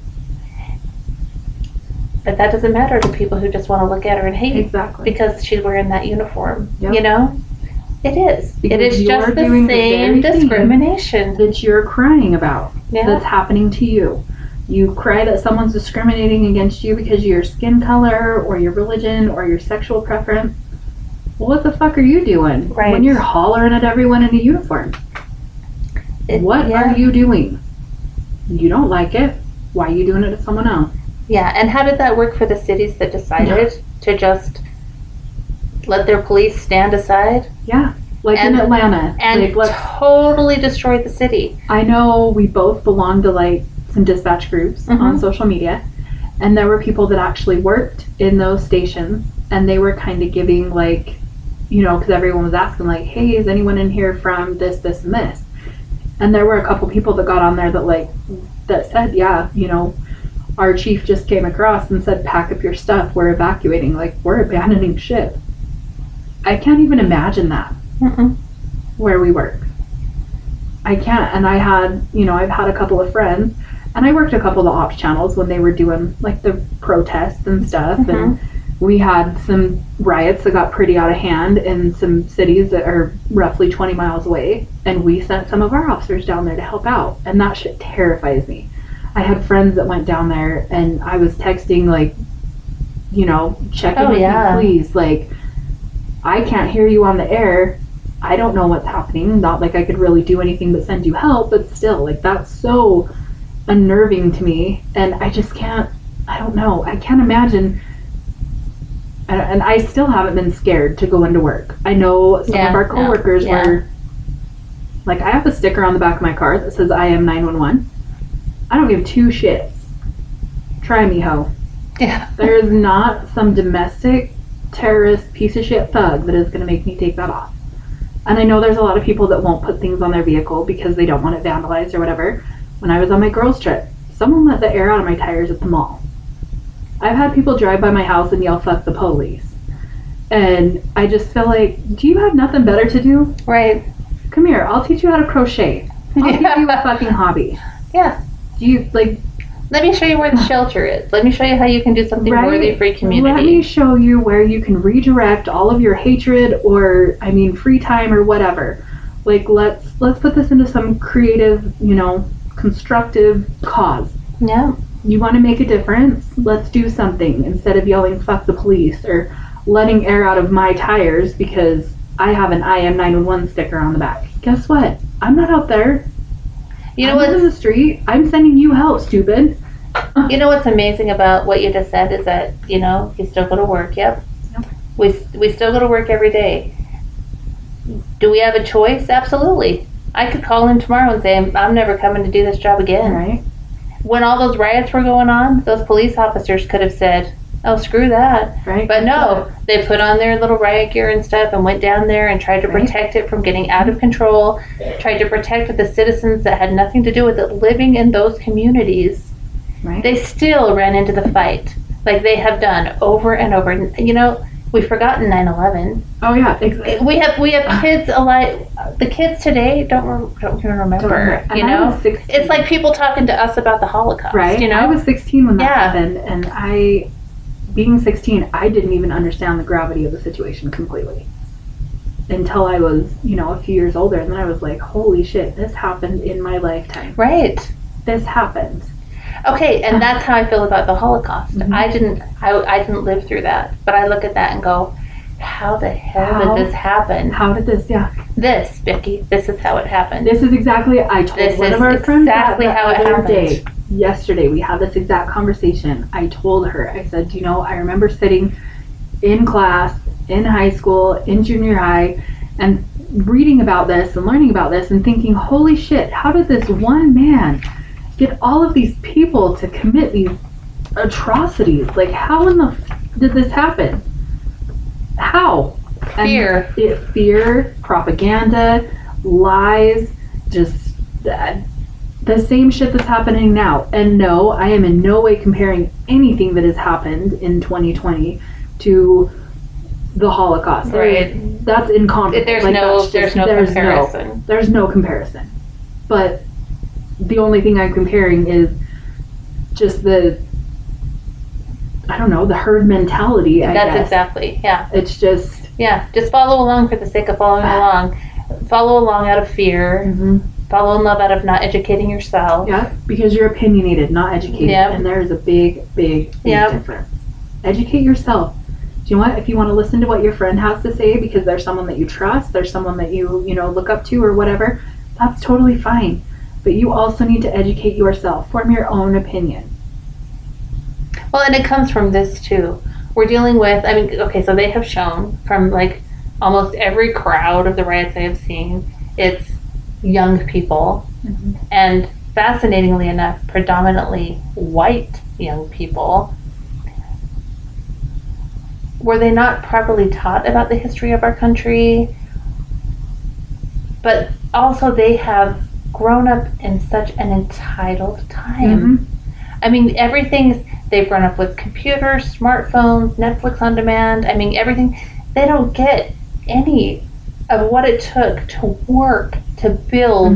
But that doesn't matter to people who just want to look at her and hate Exactly. because she's wearing that uniform. Yep. You know? It is. Because it is you're just the doing the same very thing discrimination. that you're crying about. Yeah. That's happening to you. You cry that someone's discriminating against you because of your skin color or your religion or your sexual preference. Well, what the fuck are you doing Right. when you're hollering at everyone in a uniform? What yeah. are you doing? You don't like it. Why are you doing it to someone else? Yeah, and how did that work for the cities that decided to just let their police stand aside Yeah. Like And- in Atlanta. and Like, let's totally destroy the city? I know we both belong to like some dispatch groups on Mhm. social media, and there were people that actually worked in those stations, and they were kind of giving like, you know, because everyone was asking like, hey, is anyone in here from this, this, and this? And there were a couple people that got on there that said, yeah, you know, our chief just came across and said, pack up your stuff, we're evacuating, like we're abandoning ship. I can't even imagine that Mm-mm. where we work. I can't. And I've had a couple of friends, and I worked a couple of the ops channels when they were doing like the protests and stuff, and we had some riots that got pretty out of hand in some cities that are roughly 20 miles away, and we sent some of our officers down there to help out, and that shit terrifies me. I had friends that went down there, and I was texting, like, you know, check in with me, please. Like, I can't hear you on the air. I don't know what's happening. Not like I could really do anything but send you help, but still, like, that's so unnerving to me, and I just can't, I don't know. I can't imagine, and I still haven't been scared to go into work. I know some of our coworkers were, like, I have a sticker on the back of my car that says I am 911. I don't give two shits. Try me, ho. Yeah. There's not some domestic terrorist piece of shit thug that is going to make me take that off. And I know there's a lot of people that won't put things on their vehicle because they don't want it vandalized or whatever. When I was on my girls' trip, someone let the air out of my tires at the mall. I've had people drive by my house and yell, fuck the police. And I just feel like, do you have nothing better to do? Right. Come here, I'll teach you how to crochet. I'll give you a fucking hobby. Yeah. Do you, like... Let me show you where the shelter is. Let me show you how you can do something worthy for your community. Let me show you where you can redirect all of your hatred or, I mean, free time or whatever. Like, let's put this into some creative, you know, constructive cause. Yeah. You want to make a difference? Let's do something instead of yelling fuck the police or letting air out of my tires because I have an I am 911 sticker on the back. Guess what? I'm not out there. You know what's in the street? I'm sending you help, stupid. You know what's amazing about what you just said is that, you know, you still go to work. Yep. We still go to work every day. Do we have a choice? Absolutely. I could call in tomorrow and say, I'm never coming to do this job again. Right. When all those riots were going on, those police officers could have said, oh, screw that. Right. But no, they put on their little riot gear and stuff and went down there and tried to protect it from getting out of control, tried to protect the citizens that had nothing to do with it living in those communities. Right. They still ran into the fight like they have done over and over. You know, we've forgotten 9/11. Oh yeah, exactly. We have kids alive. The kids today don't even remember. You know, it's like people talking to us about the Holocaust. Right. You know, I was 16 when that happened, and being 16, I didn't even understand the gravity of the situation completely until I was, you know, a few years older, and then I was like, holy shit, this happened in my lifetime. Right. This happened. Okay, and that's how I feel about the Holocaust. Mm-hmm. I didn't live through that, but I look at that and go, how the hell did this happen? How did this, This, Vicki, this is how it happened. This is exactly, I told one of our friends exactly how it happened. Yesterday, we had this exact conversation. I told her, I said, you know, I remember sitting in class, in high school, in junior high, and reading about this and learning about this and thinking, holy shit, how did this one man get all of these people to commit these atrocities? Like, how in the did this happen? How? Fear. Fear, propaganda, lies, just the same shit that's happening now. And no, I am in no way comparing anything that has happened in 2020 to the Holocaust. Right. That's incomparable. There's no comparison. There's no comparison. But the only thing I'm comparing is just the herd mentality, I guess. Exactly, yeah. It's just... Yeah, just follow along for the sake of following along. Follow along out of fear. Mm-hmm. Follow along out of not educating yourself. Yeah, because you're opinionated, not educated. Yep. And there is a big difference. Educate yourself. Do you know what? If you want to listen to what your friend has to say because there's someone that you trust, there's someone that you look up to or whatever, that's totally fine. But you also need to educate yourself. Form your own opinion. Well, and it comes from this too. We're dealing with, I mean, okay, so they have shown from like almost every crowd of the riots I have seen, it's young people. Mm-hmm. And fascinatingly enough, predominantly white young people. Were they not properly taught about the history of our country? But also they have grown up in such an entitled time. Mm-hmm. I mean, they've grown up with computers, smartphones, Netflix on demand. I mean, everything. They don't get any of what it took to work, to build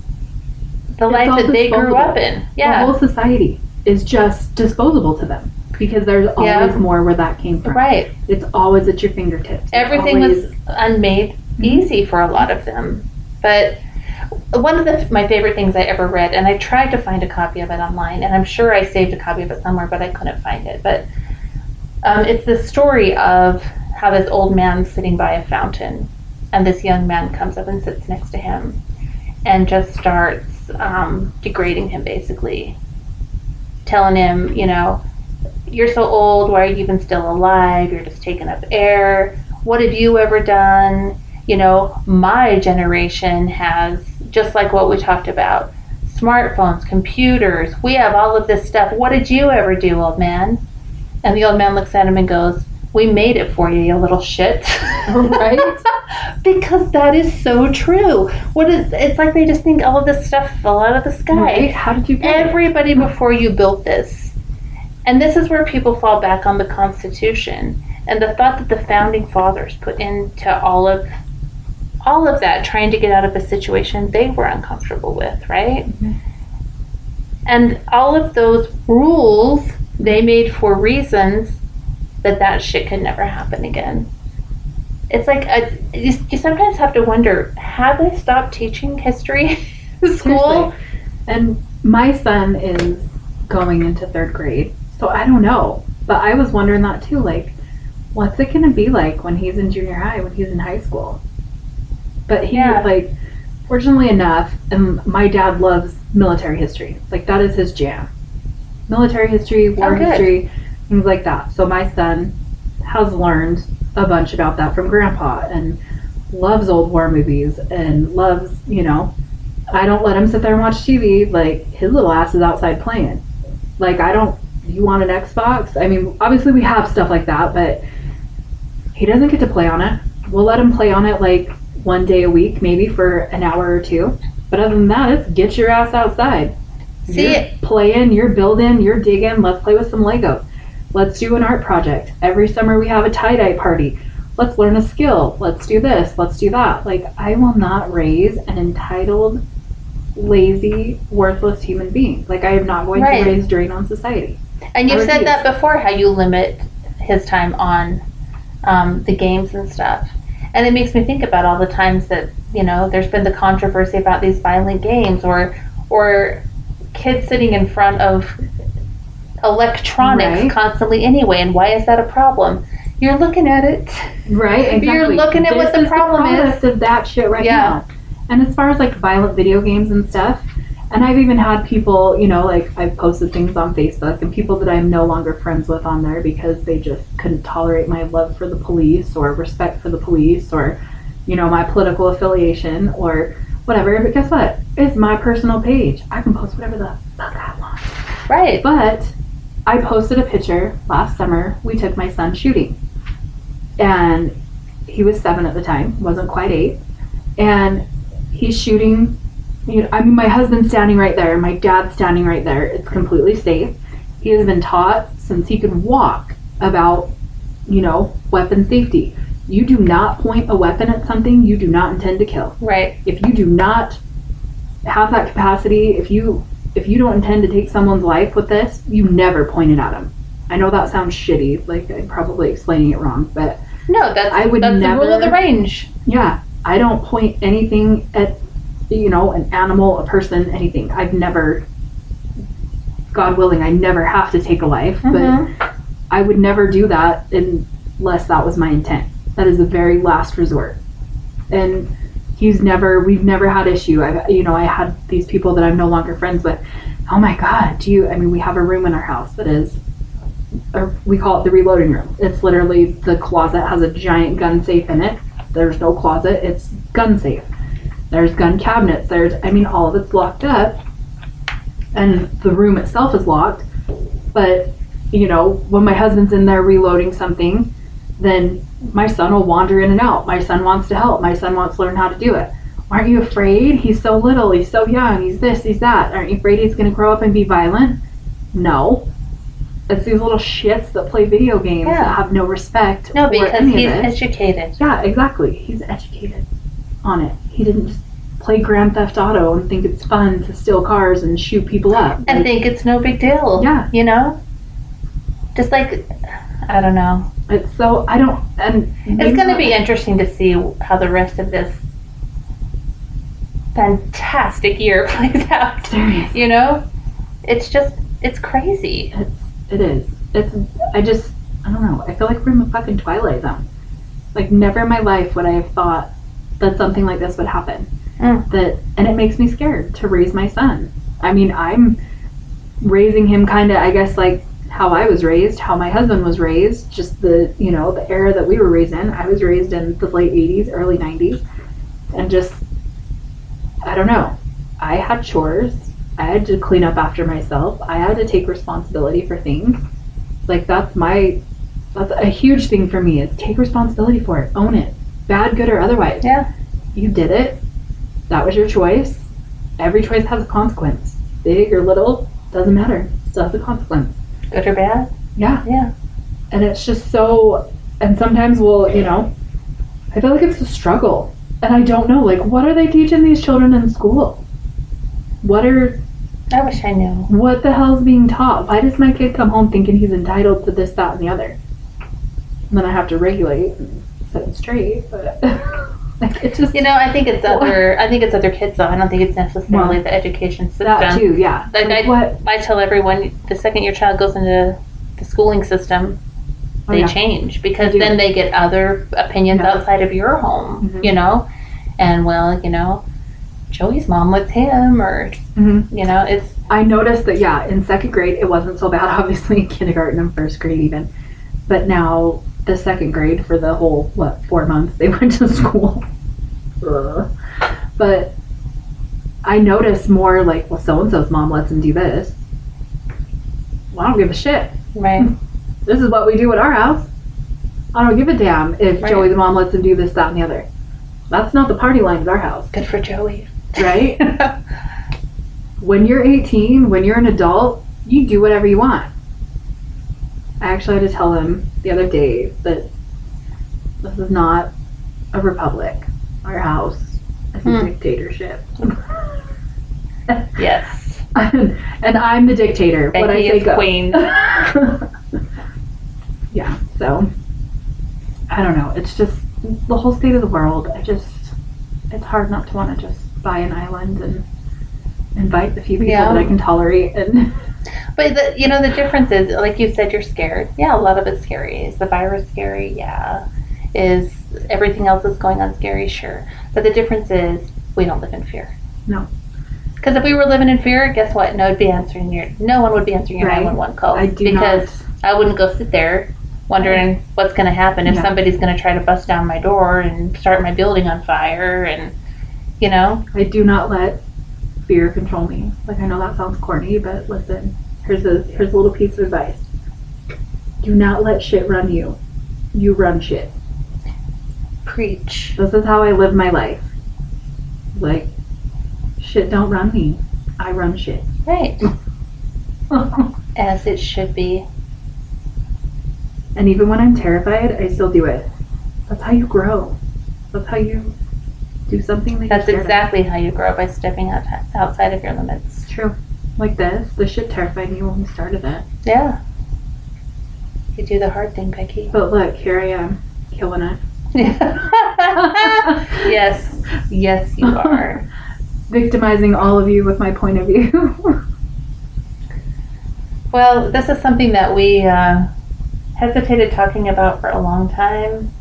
the life that they grew up in. Yeah. The whole society is just disposable to them. because there's always more where that came from. Right. It's always at your fingertips. Everything was unmade easy for a lot of them. But one of my favorite things I ever read, and I tried to find a copy of it online, and I'm sure I saved a copy of it somewhere, but I couldn't find it. But it's the story of how this old man's sitting by a fountain, and this young man comes up and sits next to him and just starts degrading him, basically. Telling him, you know, you're so old, why are you even still alive? You're just taking up air. What have you ever done? You know, my generation has, just like what we talked about, smartphones, computers. We have all of this stuff. What did you ever do, old man? And the old man looks at him and goes, we made it for you, you little shit. Right? Because that is so true. It's like they just think all of this stuff fell out of the sky. Right? How did you get Everybody before you built this. And this is where people fall back on the Constitution and the thought that the founding fathers put into all of that, trying to get out of a situation they were uncomfortable with, right? Mm-hmm. And all of those rules they made for reasons that shit could never happen again. It's like you sometimes have to wonder, have they stopped teaching history in school? Seriously. And my son is going into 3rd grade, so I don't know. But I was wondering that too, like, what's it going to be like when he's in junior high, when he's in high school? But he, like, fortunately enough, and my dad loves military history. Like, that is his jam. Military history, war history, things like that. So my son has learned a bunch about that from Grandpa and loves old war movies and loves, you know, I don't let him sit there and watch TV. Like, his little ass is outside playing. Like, you want an Xbox? I mean, obviously we have stuff like that, but he doesn't get to play on it. We'll let him play on it like one day a week, maybe for an hour or two. But other than that, it's get your ass outside. You're playing, you're building, you're digging. Let's play with some Legos. Let's do an art project. Every summer we have a tie-dye party. Let's learn a skill. Let's do this. Let's do that. Like, I will not raise an entitled, lazy, worthless human being. Like, I am not going to raise drain on society. And you've said that before, how you limit his time on the games and stuff. And it makes me think about all the times that, you know, there's been the controversy about these violent games or kids sitting in front of electronics constantly anyway. And why is that a problem? You're looking at it. Right, exactly. You're looking at what the problem is. Of that shit right now. And as far as like violent video games and stuff, and I've even had people, you know, like I've posted things on Facebook and people that I'm no longer friends with on there because they just couldn't tolerate my love for the police or respect for the police or, you know, my political affiliation or whatever. But guess what? It's my personal page. I can post whatever the fuck I want. Right. But I posted a picture last summer. We took my son shooting. And he was 7 at the time, wasn't quite 8. And he's shooting. You know, I mean, my husband's standing right there, my dad's standing right there. It's completely safe. He has been taught since he could walk about, you know, weapon safety. You do not point a weapon at something you do not intend to kill. Right. If you do not have that capacity, if you don't intend to take someone's life with this, you never point it at them. I know that sounds shitty, like I'm probably explaining it wrong, but no, that's the rule of the range. Yeah, I don't point anything at, you know, an animal, a person, anything. I've never, God willing, I never have to take a life, but I would never do that unless that was my intent. That is the very last resort. And we've never had issue. I had these people that I'm no longer friends with. Oh my God, we have a room in our house that is, we call it the reloading room. It's literally, the closet has a giant gun safe in it. There's no closet, it's gun safe. There's gun cabinets, all of it's locked up, and the room itself is locked. But, you know, when my husband's in there reloading something, then my son will wander in and out. My son wants to help. My son wants to learn how to do it. Aren't you afraid? He's so little, he's so young, he's this, he's that. Aren't you afraid he's going to grow up and be violent? No. It's these little shits that play video games that have no respect. No, because he's educated. Yeah, exactly. He's educated on it. He didn't just play Grand Theft Auto and think it's fun to steal cars and shoot people up. And think it's no big deal. Yeah. You know? Just like, I don't know. It's so, I don't, and It's going to be interesting to see how the rest of this fantastic year plays out. serious. You know? It's crazy. It is. I don't know. I feel like we're in the fucking Twilight Zone. Like, never in my life would I have thought that something like this would happen. And it makes me scared to raise my son. I mean, I'm raising him kind of, I guess, like how I was raised, how my husband was raised, just the era that we were raised in. I was raised in the late 80s, early 90s, and just, I don't know. I had chores. I had to clean up after myself. I had to take responsibility for things. Like, that's a huge thing for me, is take responsibility for it. Own it. Bad, good, or otherwise. Yeah. You did it. That was your choice. Every choice has a consequence. Big or little, doesn't matter. Still has a consequence. Good or bad? Yeah. Yeah. And it's just so, and sometimes I feel like it's a struggle. And I don't know, like, what are they teaching these children in school? I wish I knew. What the hell's being taught? Why does my kid come home thinking he's entitled to this, that, and the other? And then I have to regulate and set it straight, but like, it just, I think it's other kids though. I don't think it's necessarily the education system. that too, yeah. Like, I tell everyone, the second your child goes into the schooling system, they change, because then they get other opinions outside of your home, and Joey's mom with him, or it's. I noticed that in second grade it wasn't so bad. Obviously, kindergarten and first grade even, but now the second grade, for the whole 4 months they went to school. But I noticed more like, well, so and so's mom lets him do this. Well, I don't give a shit. Right. This is what we do at our house. I don't give a damn if Joey's mom lets him do this, that, and the other. That's not the party line at our house. Good for Joey. Right? When you're 18, when you're an adult, you do whatever you want. I actually had to tell him the other day that this is not a republic. Our house is a dictatorship. Yes. And I'm the dictator. Becky what I say is goes. queen. Yeah, so I don't know. It's just the whole state of the world. It's hard not to want to just buy an island and invite the few people that I can tolerate. And but the difference is, like you said, you're scared. Yeah, a lot of it's scary. Is the virus scary? Yeah. Is everything else that's going on scary? Sure. But the difference is, we don't live in fear. No. Because if we were living in fear, guess what? No one would be answering your 911 call. Because I wouldn't go sit there wondering what's going to happen if somebody's going to try to bust down my door and start my building on fire, and I do not let fear control me. Like, I know that sounds corny, but listen, here's a little piece of advice. Do not let shit run you. You run shit. Preach. This is how I live my life. Like, shit don't run me. I run shit. Right. As it should be. And even when I'm terrified, I still do it. That's how you grow. That's how you do something That's exactly how you grow, by stepping outside of your limits. True. Like this. This shit terrified me when we started it. Yeah. You do the hard thing, Becky. But look, here I am, killing it. Yes. Yes, you are. Victimizing all of you with my point of view. Well, this is something that we hesitated talking about for a long time.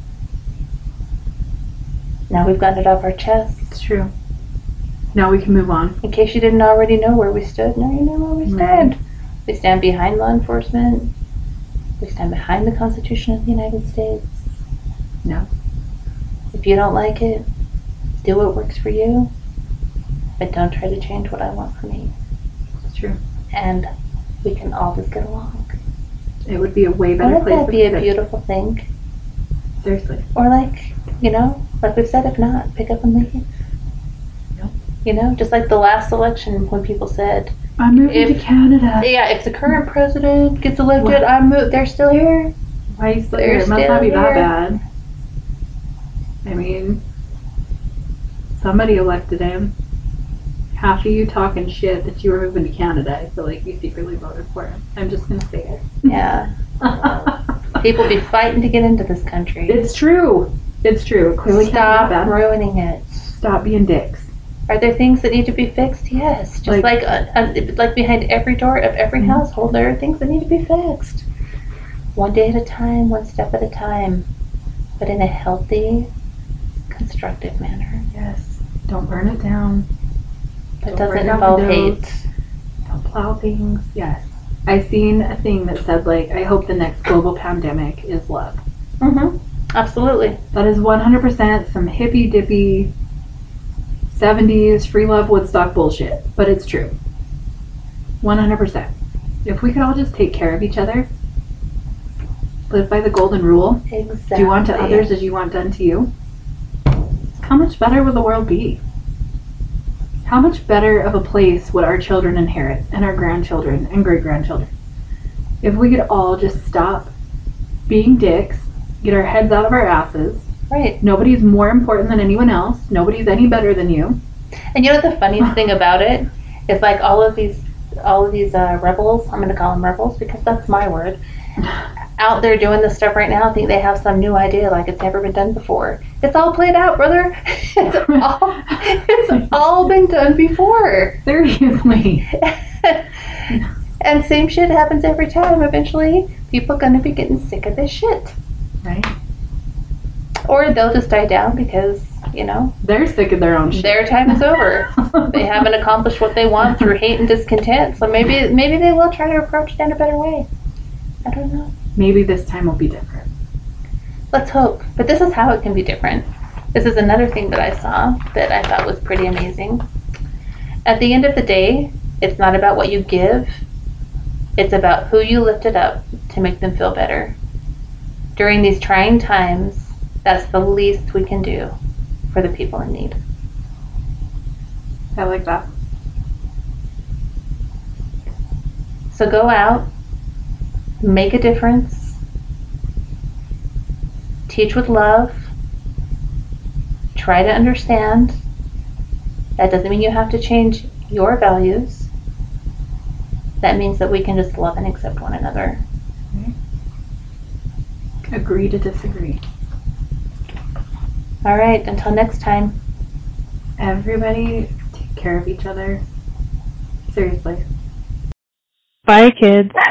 Now we've gotten it off our chests. It's true. Now we can move on. In case you didn't already know where we stood, now you know where we stand. Right. We stand behind law enforcement. We stand behind the Constitution of the United States. No. If you don't like it, do what works for you, but don't try to change what I want for me. It's true. And we can all just get along. It would be a way better Wouldn't place that to be a live. beautiful thing? Seriously. Or like we've said, if not, pick up and leave. Yep. Just like the last election when people said, I'm moving to Canada. yeah, if the current president gets elected, they're still here. Why are you still They're here? It must not be still that here. bad. I mean, somebody elected him. half of you talking shit that you were moving to Canada, I feel like you secretly voted for him. I'm just gonna say it. Yeah. People be fighting to get into this country. It's true. It's true. It clearly can't be that Stop bad. ruining it. Stop being dicks. Are there things that need to be fixed? Yes. Just like behind every door of every household, there are things that need to be fixed. One day at a time, one step at a time, but in a healthy, constructive manner. Yes. Don't burn it down. That Don't doesn't burn down involve windows. hate. Don't plow things. Yes. I seen a thing that said, like, I hope the next global pandemic is love. Mm-hmm. Absolutely. That is 100% some hippy dippy 70s free love Woodstock bullshit, but it's true. 100%. If we could all just take care of each other, live by the golden rule, Exactly. do unto others as you want done to you, how much better would the world be? How much better of a place would our children inherit, and our grandchildren and great-grandchildren, if we could all just stop being dicks, get our heads out of our asses. Right. Nobody's more important than anyone else. Nobody's any better than you. And you know what the funniest thing about it is, like, all of these rebels, I'm going to call them rebels because that's my word, out there doing this stuff right now think they have some new idea like it's never been done before. It's all played out, brother. It's all been done before. Seriously. And same shit happens every time. Eventually, people are going to be getting sick of this shit. Right? Or they'll just die down because, you know, They're sick of their own shit. their time is over. They haven't accomplished what they want through hate and discontent. So maybe they will try to approach it in a better way. I don't know. Maybe this time will be different. Let's hope. But this is how it can be different. This is another thing that I saw that I thought was pretty amazing. At the end of the day, it's not about what you give. It's about who you lifted up to make them feel better. During these trying times, that's the least we can do for the people in need. I like that. So go out, make a difference, teach with love, try to understand. That doesn't mean you have to change your values. That means that we can just love and accept one another. Agree to disagree. All right, until next time. Everybody take care of each other. Seriously. Bye, kids.